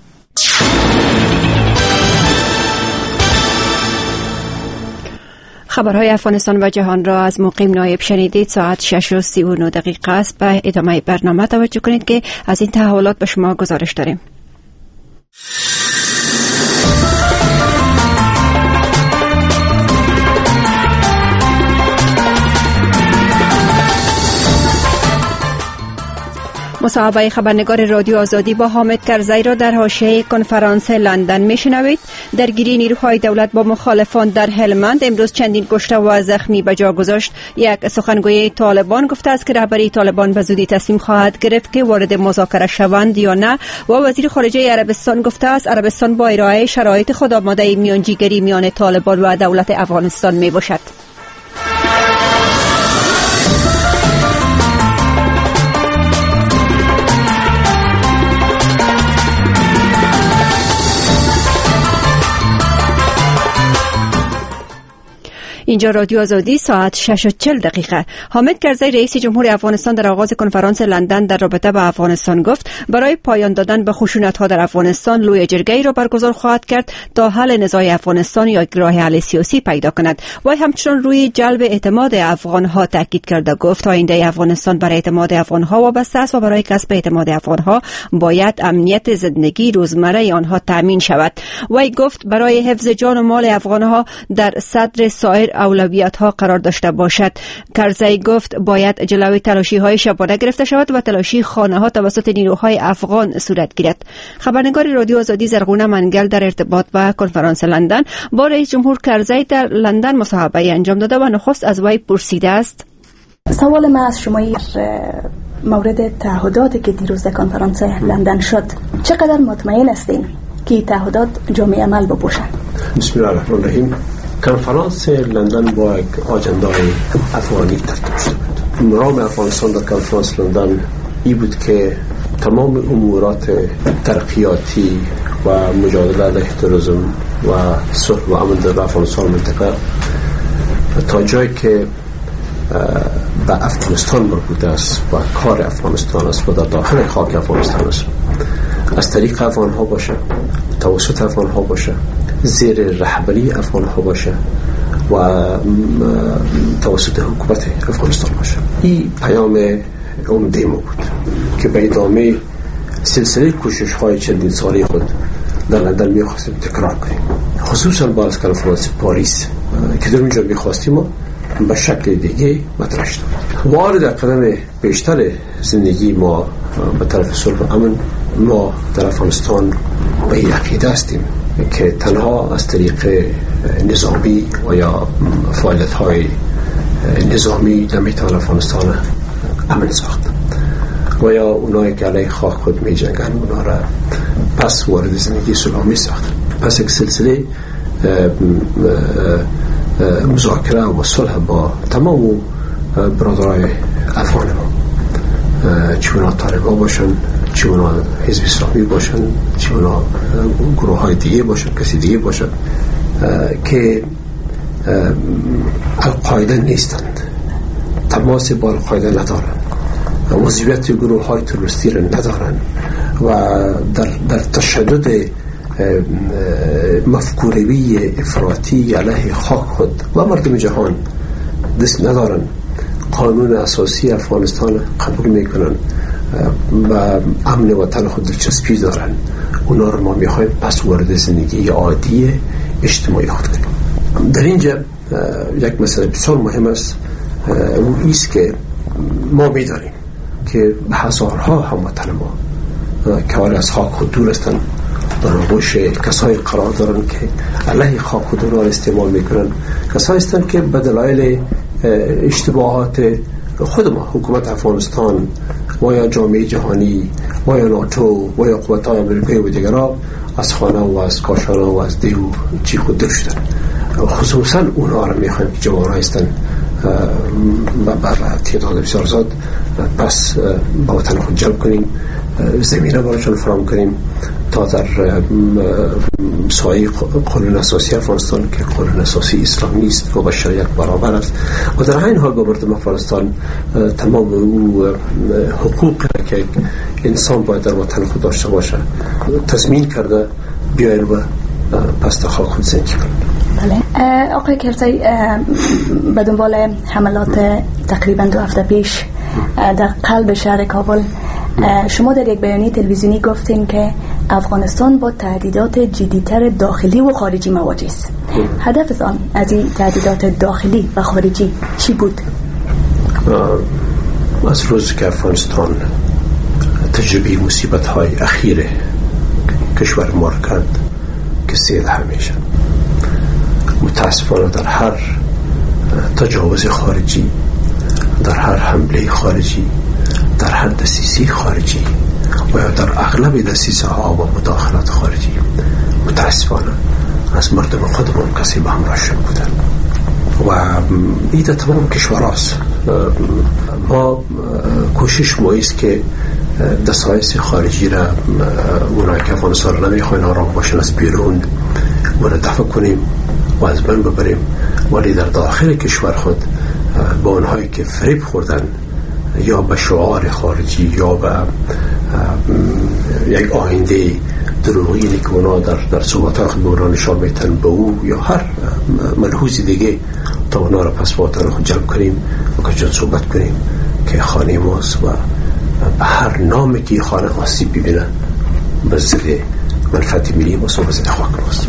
خبرهای افغانستان و جهان را از مقیم نایب شنیدید. ساعت 6:39 است. به ادامه برنامه توجه کنید که از این تحولات به شما گزارش داریم. مصاحبه خبرنگار رادیو آزادی با حامد کرزی را در حاشیه کنفرانس لندن میشنوید. درگیری نیروهای دولت با مخالفان در هلمند امروز چندین کشته و زخمی به جا گذاشت. یک سخنگوی طالبان گفته است که رهبری طالبان به زودی تصمیم خواهد گرفت که وارد مذاکره شوند یا نه و وزیر خارجه عربستان گفته است عربستان با ارائه شرایط خودآماده میانجیگری میان طالبان و دولت افغانستان می باشد. اینجا رادیو آزادی ساعت 6:40. حامد کرزی رئیس جمهور افغانستان در آغاز کنفرانس لندن در رابطه با افغانستان گفت برای پایان دادن به خشونت‌ها در افغانستان لوی جرگه‌ای را برگزار خواهد کرد تا حل نزاع افغانستان یا راه حل سیاسی پیدا کند. وی همچنین روی جلب اعتماد افغان‌ها تاکید کرد. گفت آینده افغانستان بر اعتماد افغان‌ها وابسته است و برای کسب اعتماد افغان‌ها باید امنیت زندگی روزمره آنها تامین شود. وی گفت برای حفظ جان و مال افغان‌ها در صدر سایر اولویت‌ها قرار داشته باشد. کرزی گفت باید جلوی تلاشی‌های شبانه گرفته شود و تلاشی خانه‌ها توسط نیروهای افغان صورت گیرد. خبرنگار رادیو آزادی زرغونه منگل در ارتباط با کنفرانس لندن با رئیس جمهور کرزی در لندن مصاحبه انجام داده و نخست از وی پرسیده است. سوال من از شما مورد تعهداتی که دیروز در کنفرانس لندن شد چقدر مطمئن هستین که تعهدات جامعه عمل بپوشند؟ بسم الله الرحمن الرحیم. کنفرانس لندن با یک آجندای افغانی ترتیب شده بود. مرام افغانستان در کنفرانس لندن ای بود که تمام امورات ترقیاتی و مجادله علیه تروریسم و صلح و امن در افغانستان منطقه تا جایی که به افغانستان مربوط است و کار افغانستان است و در داخل خاک افغانستان است از طریق افغان ها باشه، توسط افغان ها باشه، زیر رهبری افغان ها باشه و توسط حکومت افغانستان باشه. این پیام عمده ما بود که به ادامه سلسله کوشش های چندین ساله خود در لندن می‌خواستیم تکرار کنیم، خصوصا بعد از کنفرانس پاریس که در اونجا می‌خواستیم به شکل دیگه مطرح شد. وارد قدم بیشتر زندگی ما به طرف صلح و امن ما در افغانستان به این عقیده هستیم که تنها از طریق نظامی و یا فعالیت‌های نظامی نمیتوان افغانستان امن ساخت و یا اونایی که علیه خاک خود می جنگن اونا را پس وارد زندگی سلامی ساخت. پس یک سلسله مذاکره و صلح با تمام برادرای افغان ما، چه اونا طالبان باشن، چه اونا حزب اسلامی باشن، چه اونا گروه های دیگه باشن، کسی دیگه باشن که القاعده نیستند، تماس با القاعده ندارند وضعیت گروه های تروریستی را ندارند و در تشدد مفکوروی افراطی علیه خاک خود و مردم جهان دست ندارن، قانون اساسی افغانستان قبول میکنن و امن وطن خود دلچسپی دارن، اونا رو ما میخوایم پس وارد زندگی عادی اجتماعی خود کنیم. در اینجا یک مسئله بسیار مهم است، اون ایست که ما میدانیم که هزارها هموطن ما که حال از خاک خود دور هستند در آغوش کسای قرار دارن که علیه خاک خود را استعمال میکنن، کسایی هستند که به دلایل اشتباهات خود ما، حکومت افغانستان و یا جامعه جهانی و یا ناتو و یا قوت‌های آمریکایی و دیگرها از خانه و از کاشانه و از دیو چی خود دور شدن. خصوصا اونها را میخوایم که جوان هستن و تعداد بسیار زیاد پس با وطن خود جلب کنیم، زمینه برایشان فراهم کنیم تا در سایه قانون اساسی افغانستان که قانون اساسی اسلامی است و با شریعت برابر است و در این حال با مردم افغانستان تمام او حقوق که انسان باید در وطن خود داشته باشه تضمین کرده بیاین و پس در خاک خود زندگی کنند. بله آقای کرزی، به دنبال حملات تقریبا 2 هفته پیش در قلب شهر کابل، شما در یک بیانیه تلویزیونی گفتین که افغانستان با تهدیدات جدی‌تر داخلی و خارجی مواجه است. هدفتان از این تهدیدات داخلی و خارجی چی بود؟ از روز که افغانستان تجربه مصیبت‌های اخیر کشور ما کرد که سید همیشه متاسفانه در هر تجاوز خارجی، در هر حمله خارجی، در هر دسیسه خارجی و در اغلب دسیسه ها و مداخلات خارجی متاسفانه از مردم خودمون کسی به همراه شده بودن و این در تمام کشور هاست. ما کوشش ما است که دسایس خارجی را اونایی که افغانستان را نمیخواین آرام باشن از بیرون و را دفع کنیم و از بین ببریم، ولی در داخل کشور خود با اونهایی که فریب خوردن یا به شعار خارجی یا به یک آینده دروغینی که اونا در صحبت‌های خود به اونا نشان میتن به او یا هر ملحوظی دیگه تا اونا را پس وطن خود جلب کنیم و کجا صحبت کنیم که خانه ماست و به هر نامی که خانه آسیب ببینن به ضد منفعت ملی ماست و به ضد خاک ماست.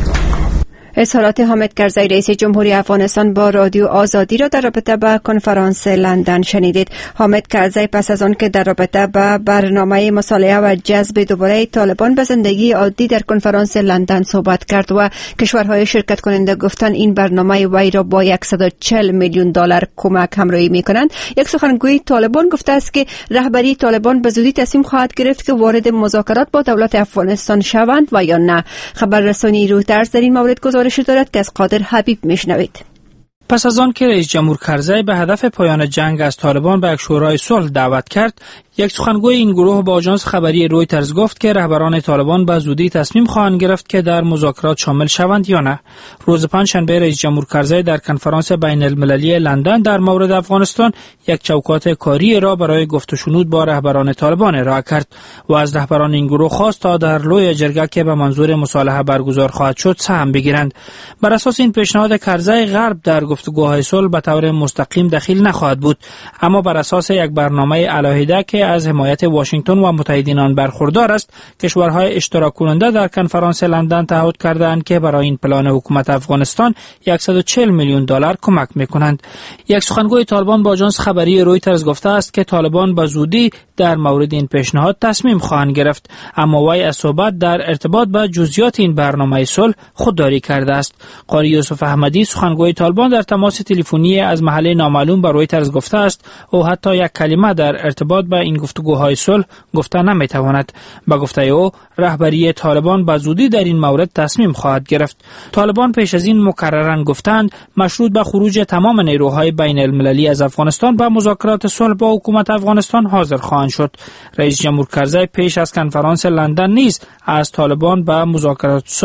اظهارات حامد کرزی رئیس جمهوری افغانستان با رادیو آزادی را در رابطه با کنفرانس لندن شنیدید. حامد کرزی پس از آن که در رابطه با برنامه مصالحه و جذب دوباره طالبان به زندگی عادی در کنفرانس لندن صحبت کرد و کشورهای شرکت کننده گفتند این برنامه وی را با 140 میلیون دلار کمک همراهی می‌کنند. یک سخنگوی طالبان گفته است که رهبری طالبان به زودی تصمیم خواهد گرفت که وارد مذاکرات با دولت افغانستان شوند و یا نه. خبررسانی رویترز در این مورد گزارش دارد که از قادر حبیب میشنوید. پس از آن که رئیس جمهور کرزی به هدف پایان جنگ از طالبان به یک شورای صلح دعوت کرد، یک سخنگوی این گروه با آژانس خبری رویترز گفت که رهبران طالبان به زودی تصمیم خواهند گرفت که در مذاکرات شامل شوند یا نه. روز پنجشنبه رئیس جمهور کرزی در کنفرانس بین المللی لندن در مورد افغانستان یک چوکات کاری را برای گفت و شنود با رهبران طالبان ارائه کرد و از رهبران این گروه خواست تا در لوی جرگه که به منظور مصالحه برگزار خواهد شد سهم بگیرند. بر اساس این پیشنهاد کرزی، غرب در گفتگوهای صلح به طور مستقیم دخیل نخواهد بود، اما بر اساس یک برنامه علاهده که از حمایت واشنگتن و متحدین آن برخوردار است، کشورهای اشتراک کننده در کنفرانس لندن تعهد کردند که برای این پلان حکومت افغانستان 140 میلیون دلار کمک می‌کنند. یک سخنگوی طالبان با آژانس خبری رویترز گفته است که طالبان به زودی در مورد این پیشنهاد تصمیم خواهند گرفت، اما وی از صحبت در ارتباط با جزئیات این برنامه صلح خودداری کرده است. قاری یوسف احمدی سخنگوی طالبان در تماس تلفنی از محل نامعلوم با رویترز گفته است او حتی یک کلمه در ارتباط با این گفتگوهای صلح گفته نمیتواند. با گفته او رهبری طالبان به زودی در این مورد تصمیم خواهد گرفت. طالبان پیش از این مکرراً گفتند مشروط به خروج تمام نیروهای بین المللی از افغانستان به مذاکرات صلح با حکومت افغانستان حاضر خواهند شد. رئیس جمهور کرزی پیش از کنفرانس لندن نیز از طالبان به مذاکرات صلح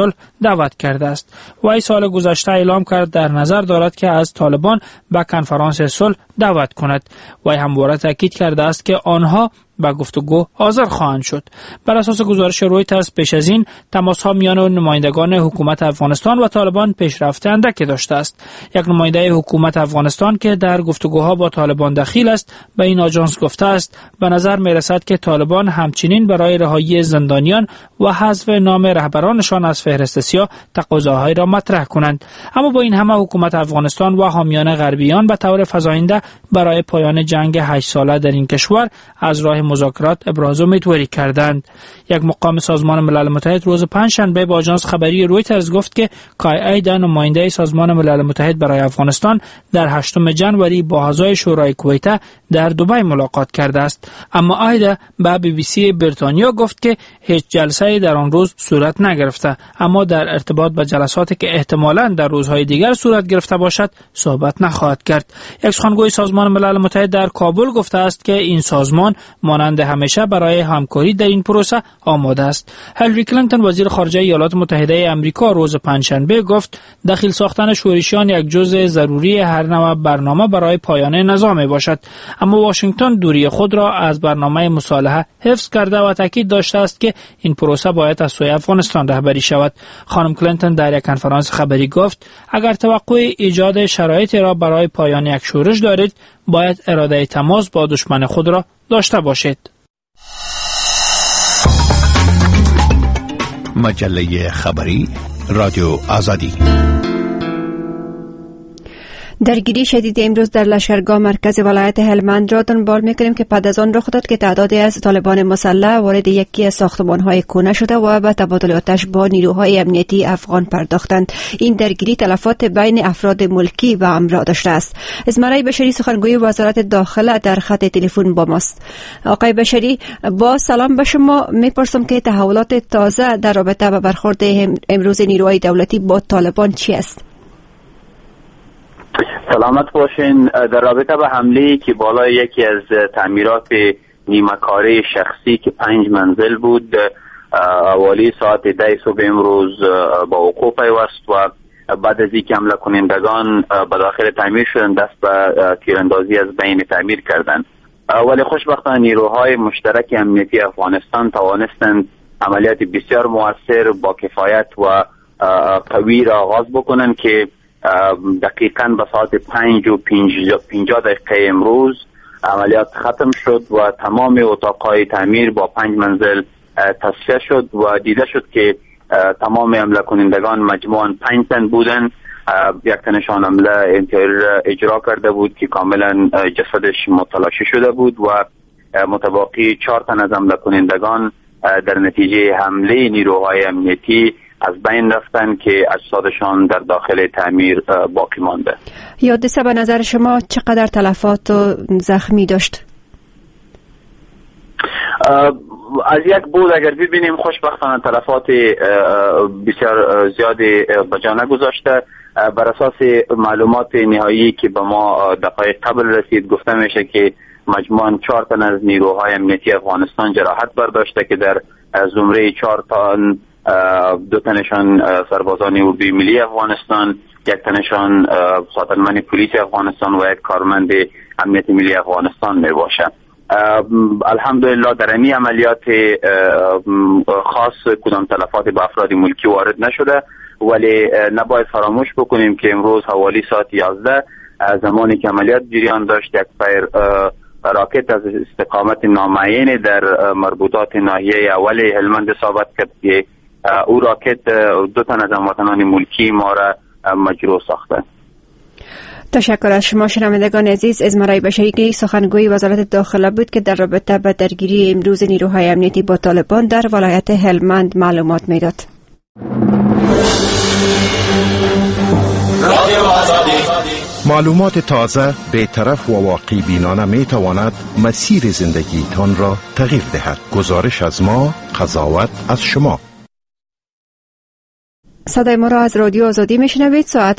دعوت کرده است. وی سال گذشته اعلام کرد در نظر دارد که از طالبان به کنفرانس صلح دعوت کند. وی همواره تاکید کرده است که آنها به گفتگو حاضر خواهند شد. بر اساس گزارش رویترز پیش از این تماس‌ها میان نمایندگان حکومت افغانستان و طالبان پیشرفت اندکی داشته است. یک نماینده حکومت افغانستان که در گفتگوها با طالبان دخیل است به این آژانس گفته است به نظر می‌رسد که طالبان همچنین برای رهایی زندانیان و حذف نام رهبرانشان از فهرست سیاه تقاضاهایی را مطرح کنند. اما با این همه حکومت افغانستان و حامیان غربیان به طور فزاینده برای پایان جنگ 8 ساله در این کشور از راه مذاکرات ابراز امیدواری کردند. یک مقام سازمان ملل متحد روز پنجشنبه با آژانس خبری رویترز گفت که کایعیدا نماینده سازمان ملل متحد برای افغانستان در 8 ژانویه با اعضای شورای کویت در دبی ملاقات کرده است. اما آیدا به BBC بریتانیا گفت که هیچ جلسه‌ای در آن روز صورت نگرفته، اما در ارتباط با جلساتی که احتمالاً در روزهای دیگر صورت گرفته باشد صحبت نخواهد کرد. یک سخنگوی سازمان ملل متحد در کابل گفته است که این سازمان مانند همیشه برای همکاری در این پروسه آماده است. هیلاری کلینتون وزیر خارجه ایالات متحده آمریکا روز پنجشنبه گفت دخیل ساختن شورشیان یک جزء ضروری هر نوع برنامه برای پایان نظام باشد، اما واشنگتن دوری خود را از برنامه مصالحه حفظ کرده و تاکید داشته است که این پروسه باید از سوی افغانستان رهبری شود. خانم کلینتون در یک کنفرانس خبری گفت اگر توقع ایجاد شرایطی را برای پایان یک شورش دارید باید اراده تماس با دشمن خود را داشته باشید. مجله خبری رادیو آزادی. درگیری شدید امروز در لشکرگاه مرکز ولایت هلمند را دنبال می‌کنیم که بعد از آن رخ داد که تعدادی از طالبان مسلح وارد یکی از ساختمان‌های کونه شده و به تبادل آتش با نیروهای امنیتی افغان پرداختند. این درگیری تلفات بین افراد ملکی و امرا داشته است. اسماعیل بشری سخنگوی وزارت داخله در خط تلفن با ماست. آقای بشری، با سلام به شما. می‌پرسم که تحولات تازه در رابطه با برخورد امروز نیروهای دولتی با طالبان چی است؟ سلامت باشین. در رابطه به حمله که بالای یکی از تعمیرات نیمه‌کاره شخصی که 5 منزل بود حوالی ساعت 10 صبح امروز با وقوع پیوست و بعد از اینکه حمله کنندگان به داخل تعمیر شدن دست به تیراندازی از بین تعمیر کردند، ولی خوشبختانه نیروهای مشترک امنیتی افغانستان توانستند عملیات بسیار مؤثر با کفایت و قوی را آغاز بکنند که دقیقاً به ساعت 5:50 امروز عملیات ختم شد و تمام اتاقهای تعمیر با 5 منزل تصفیه شد و دیده شد که تمام حمله کنندگان مجموعاً 5 تن بودند. یک تنشان حمله انتحار اجرا کرده بود که کاملا جسدش متلاشی شده بود و متباقی 4 تن از حمله کنندگان در نتیجه حمله نیروهای امنیتی از بین رفتن که اجسادشان در داخل تعمیر باقی مانده. حادثه به نظر شما چقدر تلفات و زخمی داشت؟ از یک بود اگر ببینیم خوشبختانه تلفات بسیار زیادی به جا نگذاشته. بر اساس معلومات نهایی که به ما دقایق قبل رسید گفته میشه که مجموعاً 4 تن از نیروهای امنیتی افغانستان جراحت برداشته که در زمره 4 تن 2 تنشان سربازان اردوی ملی افغانستان، 1 تنشان ساتنمن پلیس افغانستان و 1 کارمند امنیت ملی افغانستان می باشه. الحمدلله در این عملیات خاص کدام تلفات به افراد ملکی وارد نشده، ولی نباید فراموش بکنیم که امروز حوالی ساعت 11 زمانی که عملیات جریان داشت یک پیر راکت از استقامت نامعین در مربوطات ناحیه اول هلمند ثابت کرد که او راکت 2 تن از هموطنان ملکی ما را مجروح ساخته. تشکر از شما شنوندگان عزیز. اسماعیل بشری سخنگوی وزارت داخله بود که در رابطه با درگیری امروز نیروهای امنیتی با طالبان در ولایت هلمند معلومات میداد. معلومات تازه، بی‌طرف و واقعی بینانه می تواند مسیر زندگی تان را تغییر دهد. گزارش از ما، قضاوت از شما. صدای ما را از رادیو آزادی میشنوید. ساعت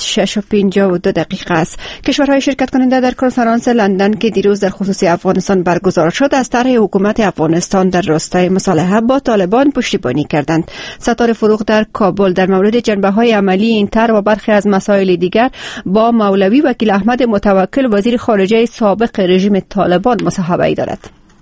6:52 است. کشورهای شرکت کننده در کنفرانس لندن که دیروز در خصوص افغانستان برگزار شد از طرح حکومت افغانستان در راستای مصالحه با طالبان پشتیبانی کردند. ستاره فروغ در کابل در مورد جنبه‌های عملی این طرح و برخی از مسائل دیگر با مولوی وکیل احمد متوکل وزیر خارجه سابق رژیم طالبان مصاحبه‌ای دارد.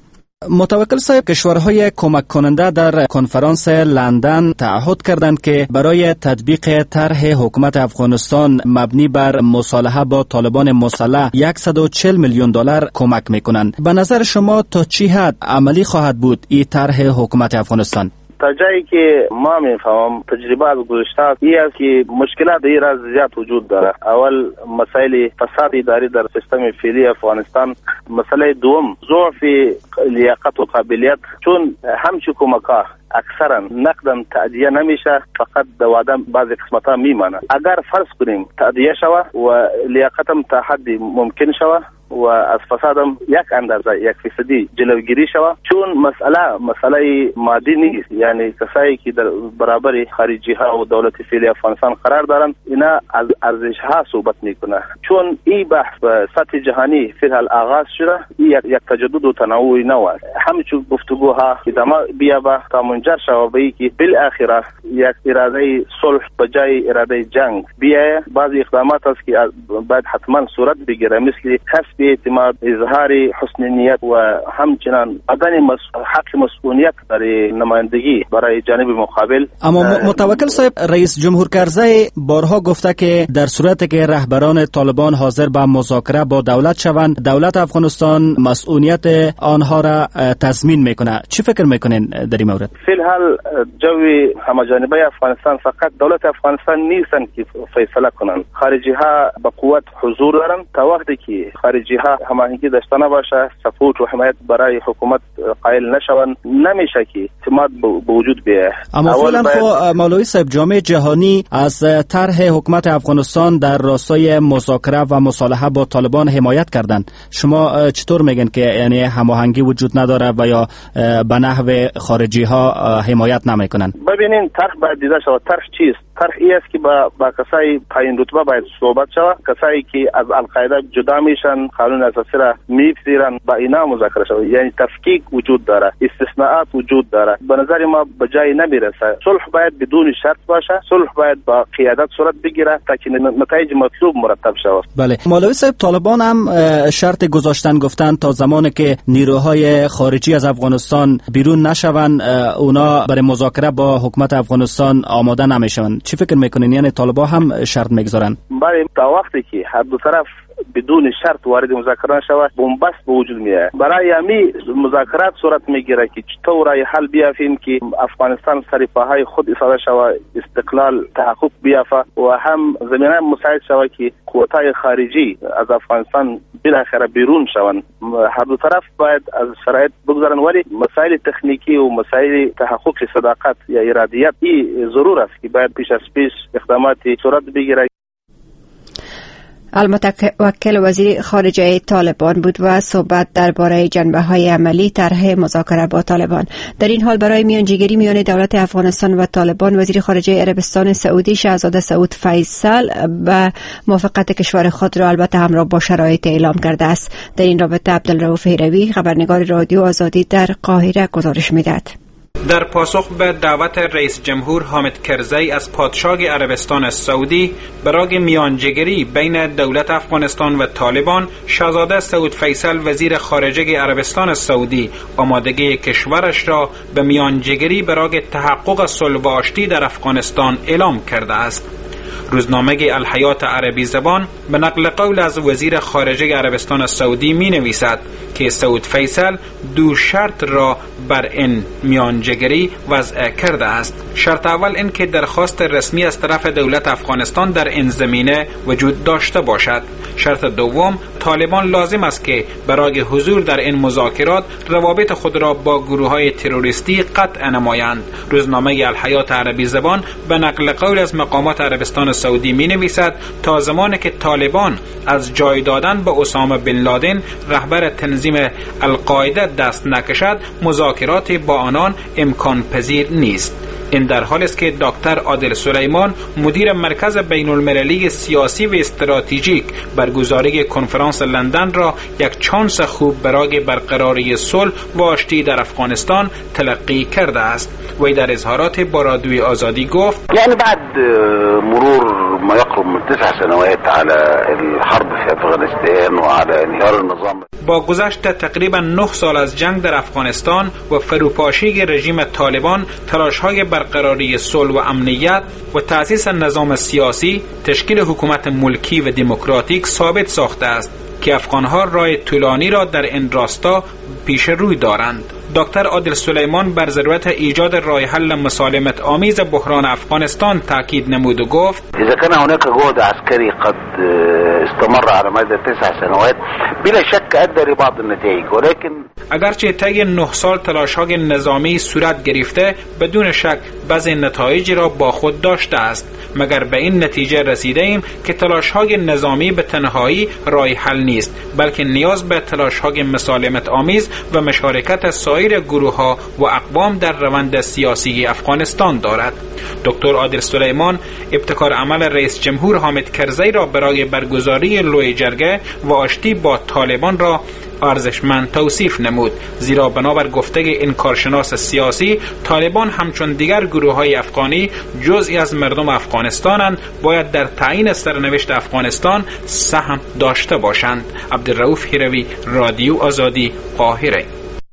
متوکل صاحب، کشورهای کمک کننده در کنفرانس لندن تعهد کردند که برای تطبیق طرح حکومت افغانستان مبنی بر مصالحه با طالبان مسلح 140 میلیون دلار کمک میکنند. به نظر شما تا چی حد عملی خواهد بود این طرح حکومت افغانستان؟ تا جایی که ما میفهمم تجربه از گذشته این است که مشکلات این را زیاد وجود داره. اول مسائل فساد اداری در سیستم فعلی افغانستان، مسئله دوم ضعف لیاقت و قابلیت، چون همچی کمک‌ها اکثرا نقداً تأدیه نمیشه، فقط دوادم بعضی قسمت‌ها میمانه. اگر فرض کنیم تأدیه شوه و لیاقتم تا حدی ممکن شوه و از فسادم یک اندازه 1% جلوگیری شوه، چون مسئله مادی نیست، یعنی کسایی که در برابر خارجی ها و دولت فعلی افغانستان قرار دارن اینا از ارزش ها صحبت میکنه، چون این بحث به سطح جهانی فعلا آغاز شده. یک تجدد و تنوع نو است. همچون گفتگوها ادامه بیابه تا منجر شوه به اینکه بالاخره یک اراده صلح به جای اراده جنگ بیایه. بعضی اقدامات است که باید حتما صورت بگیره، مثل کسب اعتماد، اظهار حسن نیت و همچنان عدم حق مسئولیت برای نمایندگی برای جانب مقابل. اما متوکل صاحب، رئیس جمهور کرزی بارها گفته که در صورتی که رهبران طالبان حاضر به مذاکره با دولت شوند، دولت افغانستان مسئولیت آنها را تضمین میکنه. چی فکر میکنین در این مورد؟ فی الحال جوی همجانبه افغانستان فقط دولت افغانستان نیستن که فیصله کنن. خارجی ها به قوت حضور دارن. تا وقتی که خارجی ها هماهنگی داشته نباشه، سپورت و حمایت برای حکومت قائل نشون، نمیشه که اعتماد به وجود بیاید. اما فعلا خب مولوی صاحب، جامعه جهانی از طرح حکومت افغانستان در راستای مذاکره و مصالحه با طالبان حمایت کردند. شما چطور میگن که یعنی هماهنگی وجود نداره و یا به نحو خارجی ها حمایت نمیکنن؟ ببینین طرح باید دیده شود. طرح چیست؟ طرح ای است که با کسای پایین رتبه باید صحبت شود، کسایی که از القاعده جدا میشن، قانون اساسی را میپذیرن، با اینا مذاکره شود. یعنی تفکیک وجود داره، استثناءات وجود داره. به نظر ما به جای نمیرسه. صلح باید بدون شرط باشه، صلح باید با قیادت صورت بگیره تا که نتایج مطلوب مرتب شود. بله مولوی صاحب، طالبان هم شرط گذاشتن، گفتن تا زمانی که نیروهای خارجی از افغانستان بیرون نشون اونا برای مذاکره با حکومت افغانستان آماده نمیشون. چی فکر میکنین؟ یعنی طالبان هم شرط میگذارن؟ بله، تا وقتی که هر دو طرف بدون شرط وارد مذاکره شود بنبست به وجود میاد. برای همی مذاکرات صورت میگیره که چطور رای حل بیافیم که افغانستان سر پاهای خود ایستاده شود، استقلال تحقق بیافه و هم زمینه مساعد شود که قوتای خارجی از افغانستان بالاخره بیرون شوند. هر دو طرف باید از شرایط بگذارن، ولی مسائل تکنیکی و مسائل تحقق صداقت یا ارادیت این ضرور است که باید پیش از پیش اقداماتی صورت بگیره. المتوکل وزیر خارجه طالبان بود و صحبت درباره جنبه‌های عملی طرح مذاکره با طالبان. در این حال برای میانجیگری میان دولت افغانستان و طالبان، وزیر خارجه عربستان سعودی شاهزاده سعود فیصل به موافقت کشور خود را البته همراه با شرایط اعلام کرده است. در این رابطه عبدالرؤوف هیروی خبرنگار رادیو آزادی در قاهره گزارش می‌دهد. در پاسخ به دعوت رئیس جمهور حامد کرزی از پادشاه عربستان سعودی برای میانجیگری بین دولت افغانستان و طالبان، شاهزاده سعود فیصل وزیر خارجه عربستان سعودی آمادگی کشورش را به میانجیگری برای تحقق صلح و آشتی در افغانستان اعلام کرده است. روزنامه الحیات عربی زبان به نقل قول از وزیر خارجه عربستان سعودی می نویسد که سعود فیصل دو شرط را بر این میانجیگری وضع کرده است. شرط اول این که درخواست رسمی از طرف دولت افغانستان در این زمینه وجود داشته باشد. شرط دوم، طالبان لازم است که برای حضور در این مذاکرات روابط خود را با گروه‌های تروریستی قطع نمایند. روزنامه الحیات عربی زبان به نقل قول از مقامات عربستان سعودی می نویسد تا زمانی که طالبان از جای دادن به اسامه بن لادن رهبر تنظیم القاعده دست نکشد، مذاکرات با آنان امکان پذیر نیست. این در حالی است که دکتر عادل سلیمان مدیر مرکز بین المللی سیاسی و استراتژیک برگزاری کنفرانس لندن را یک چانس خوب برای برقراری صلح و آشتی در افغانستان تلقی کرده است. وی در اظهارات با رادیوی آزادی گفت یعنی بعد مرور ما يقرب من 9 سنوات على الحرب في افغانستان وعلى انهيار النظام. با گذشت تقریبا 9 سال از جنگ در افغانستان و فروپاشی رژیم طالبان، تلاش‌های برقراری صلح و امنیت و تأسیس نظام سیاسی، تشکیل حکومت ملکی و دموکراتیک ثابت ساخته است که افغان‌ها راه طولانی را در این راستا پیش روی دارند. دکتر عادل سلیمان بر ضرورت ایجاد راه حل مسالمت آمیز بحران افغانستان تاکید نمود و گفت اذا كان هناك جهد عسكري قد استمر على مدى 9 سنوات بلا شك ادى لبعض النتائج، ولكن اگرچه طی 9 سال تلاش‌های نظامی صورت گرفته، بدون شک بعضی نتایجی را با خود داشته است، مگر به این نتیجه رسیده ایم که تلاش‌های نظامی به تنهایی راه حل نیست، بلکه نیاز به تلاش‌های مسالمت آمیز و مشارکت سایر گروه‌ها و اقوام در روند سیاسی افغانستان دارد. دکتر عادل سلیمان ابتکار عمل رئیس جمهور حامد کرزی را برای برگزاری لوی جرگه و آشتی با طالبان را ارزشمند توصیف نمود، زیرا بنابر گفته این کارشناس سیاسی، طالبان همچون دیگر گروه‌های افغانی جزئی از مردم افغانستانند، باید در تعیین سرنوشت افغانستان سهم داشته باشند. عبدالرؤوف هیروی، رادیو آزادی، قاهره.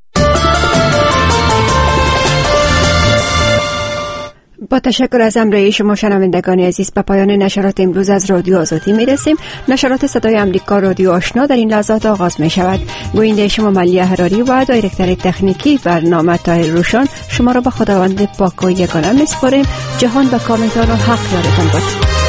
با تشکر از همراهی شما شنوندگان عزیز، به پایان نشرات امروز از رادیو آزادی میرسیم. نشرات صدای امریکا رادیو آشنا در این لحظات آغاز می شود. گوینده شما ملیه هراری و دایرکتر تکنیکی برنامه طاهر روشان شما را به خداوند پاک و یگانه میسپاریم. جهان و کاملتان و حق یارتان باد.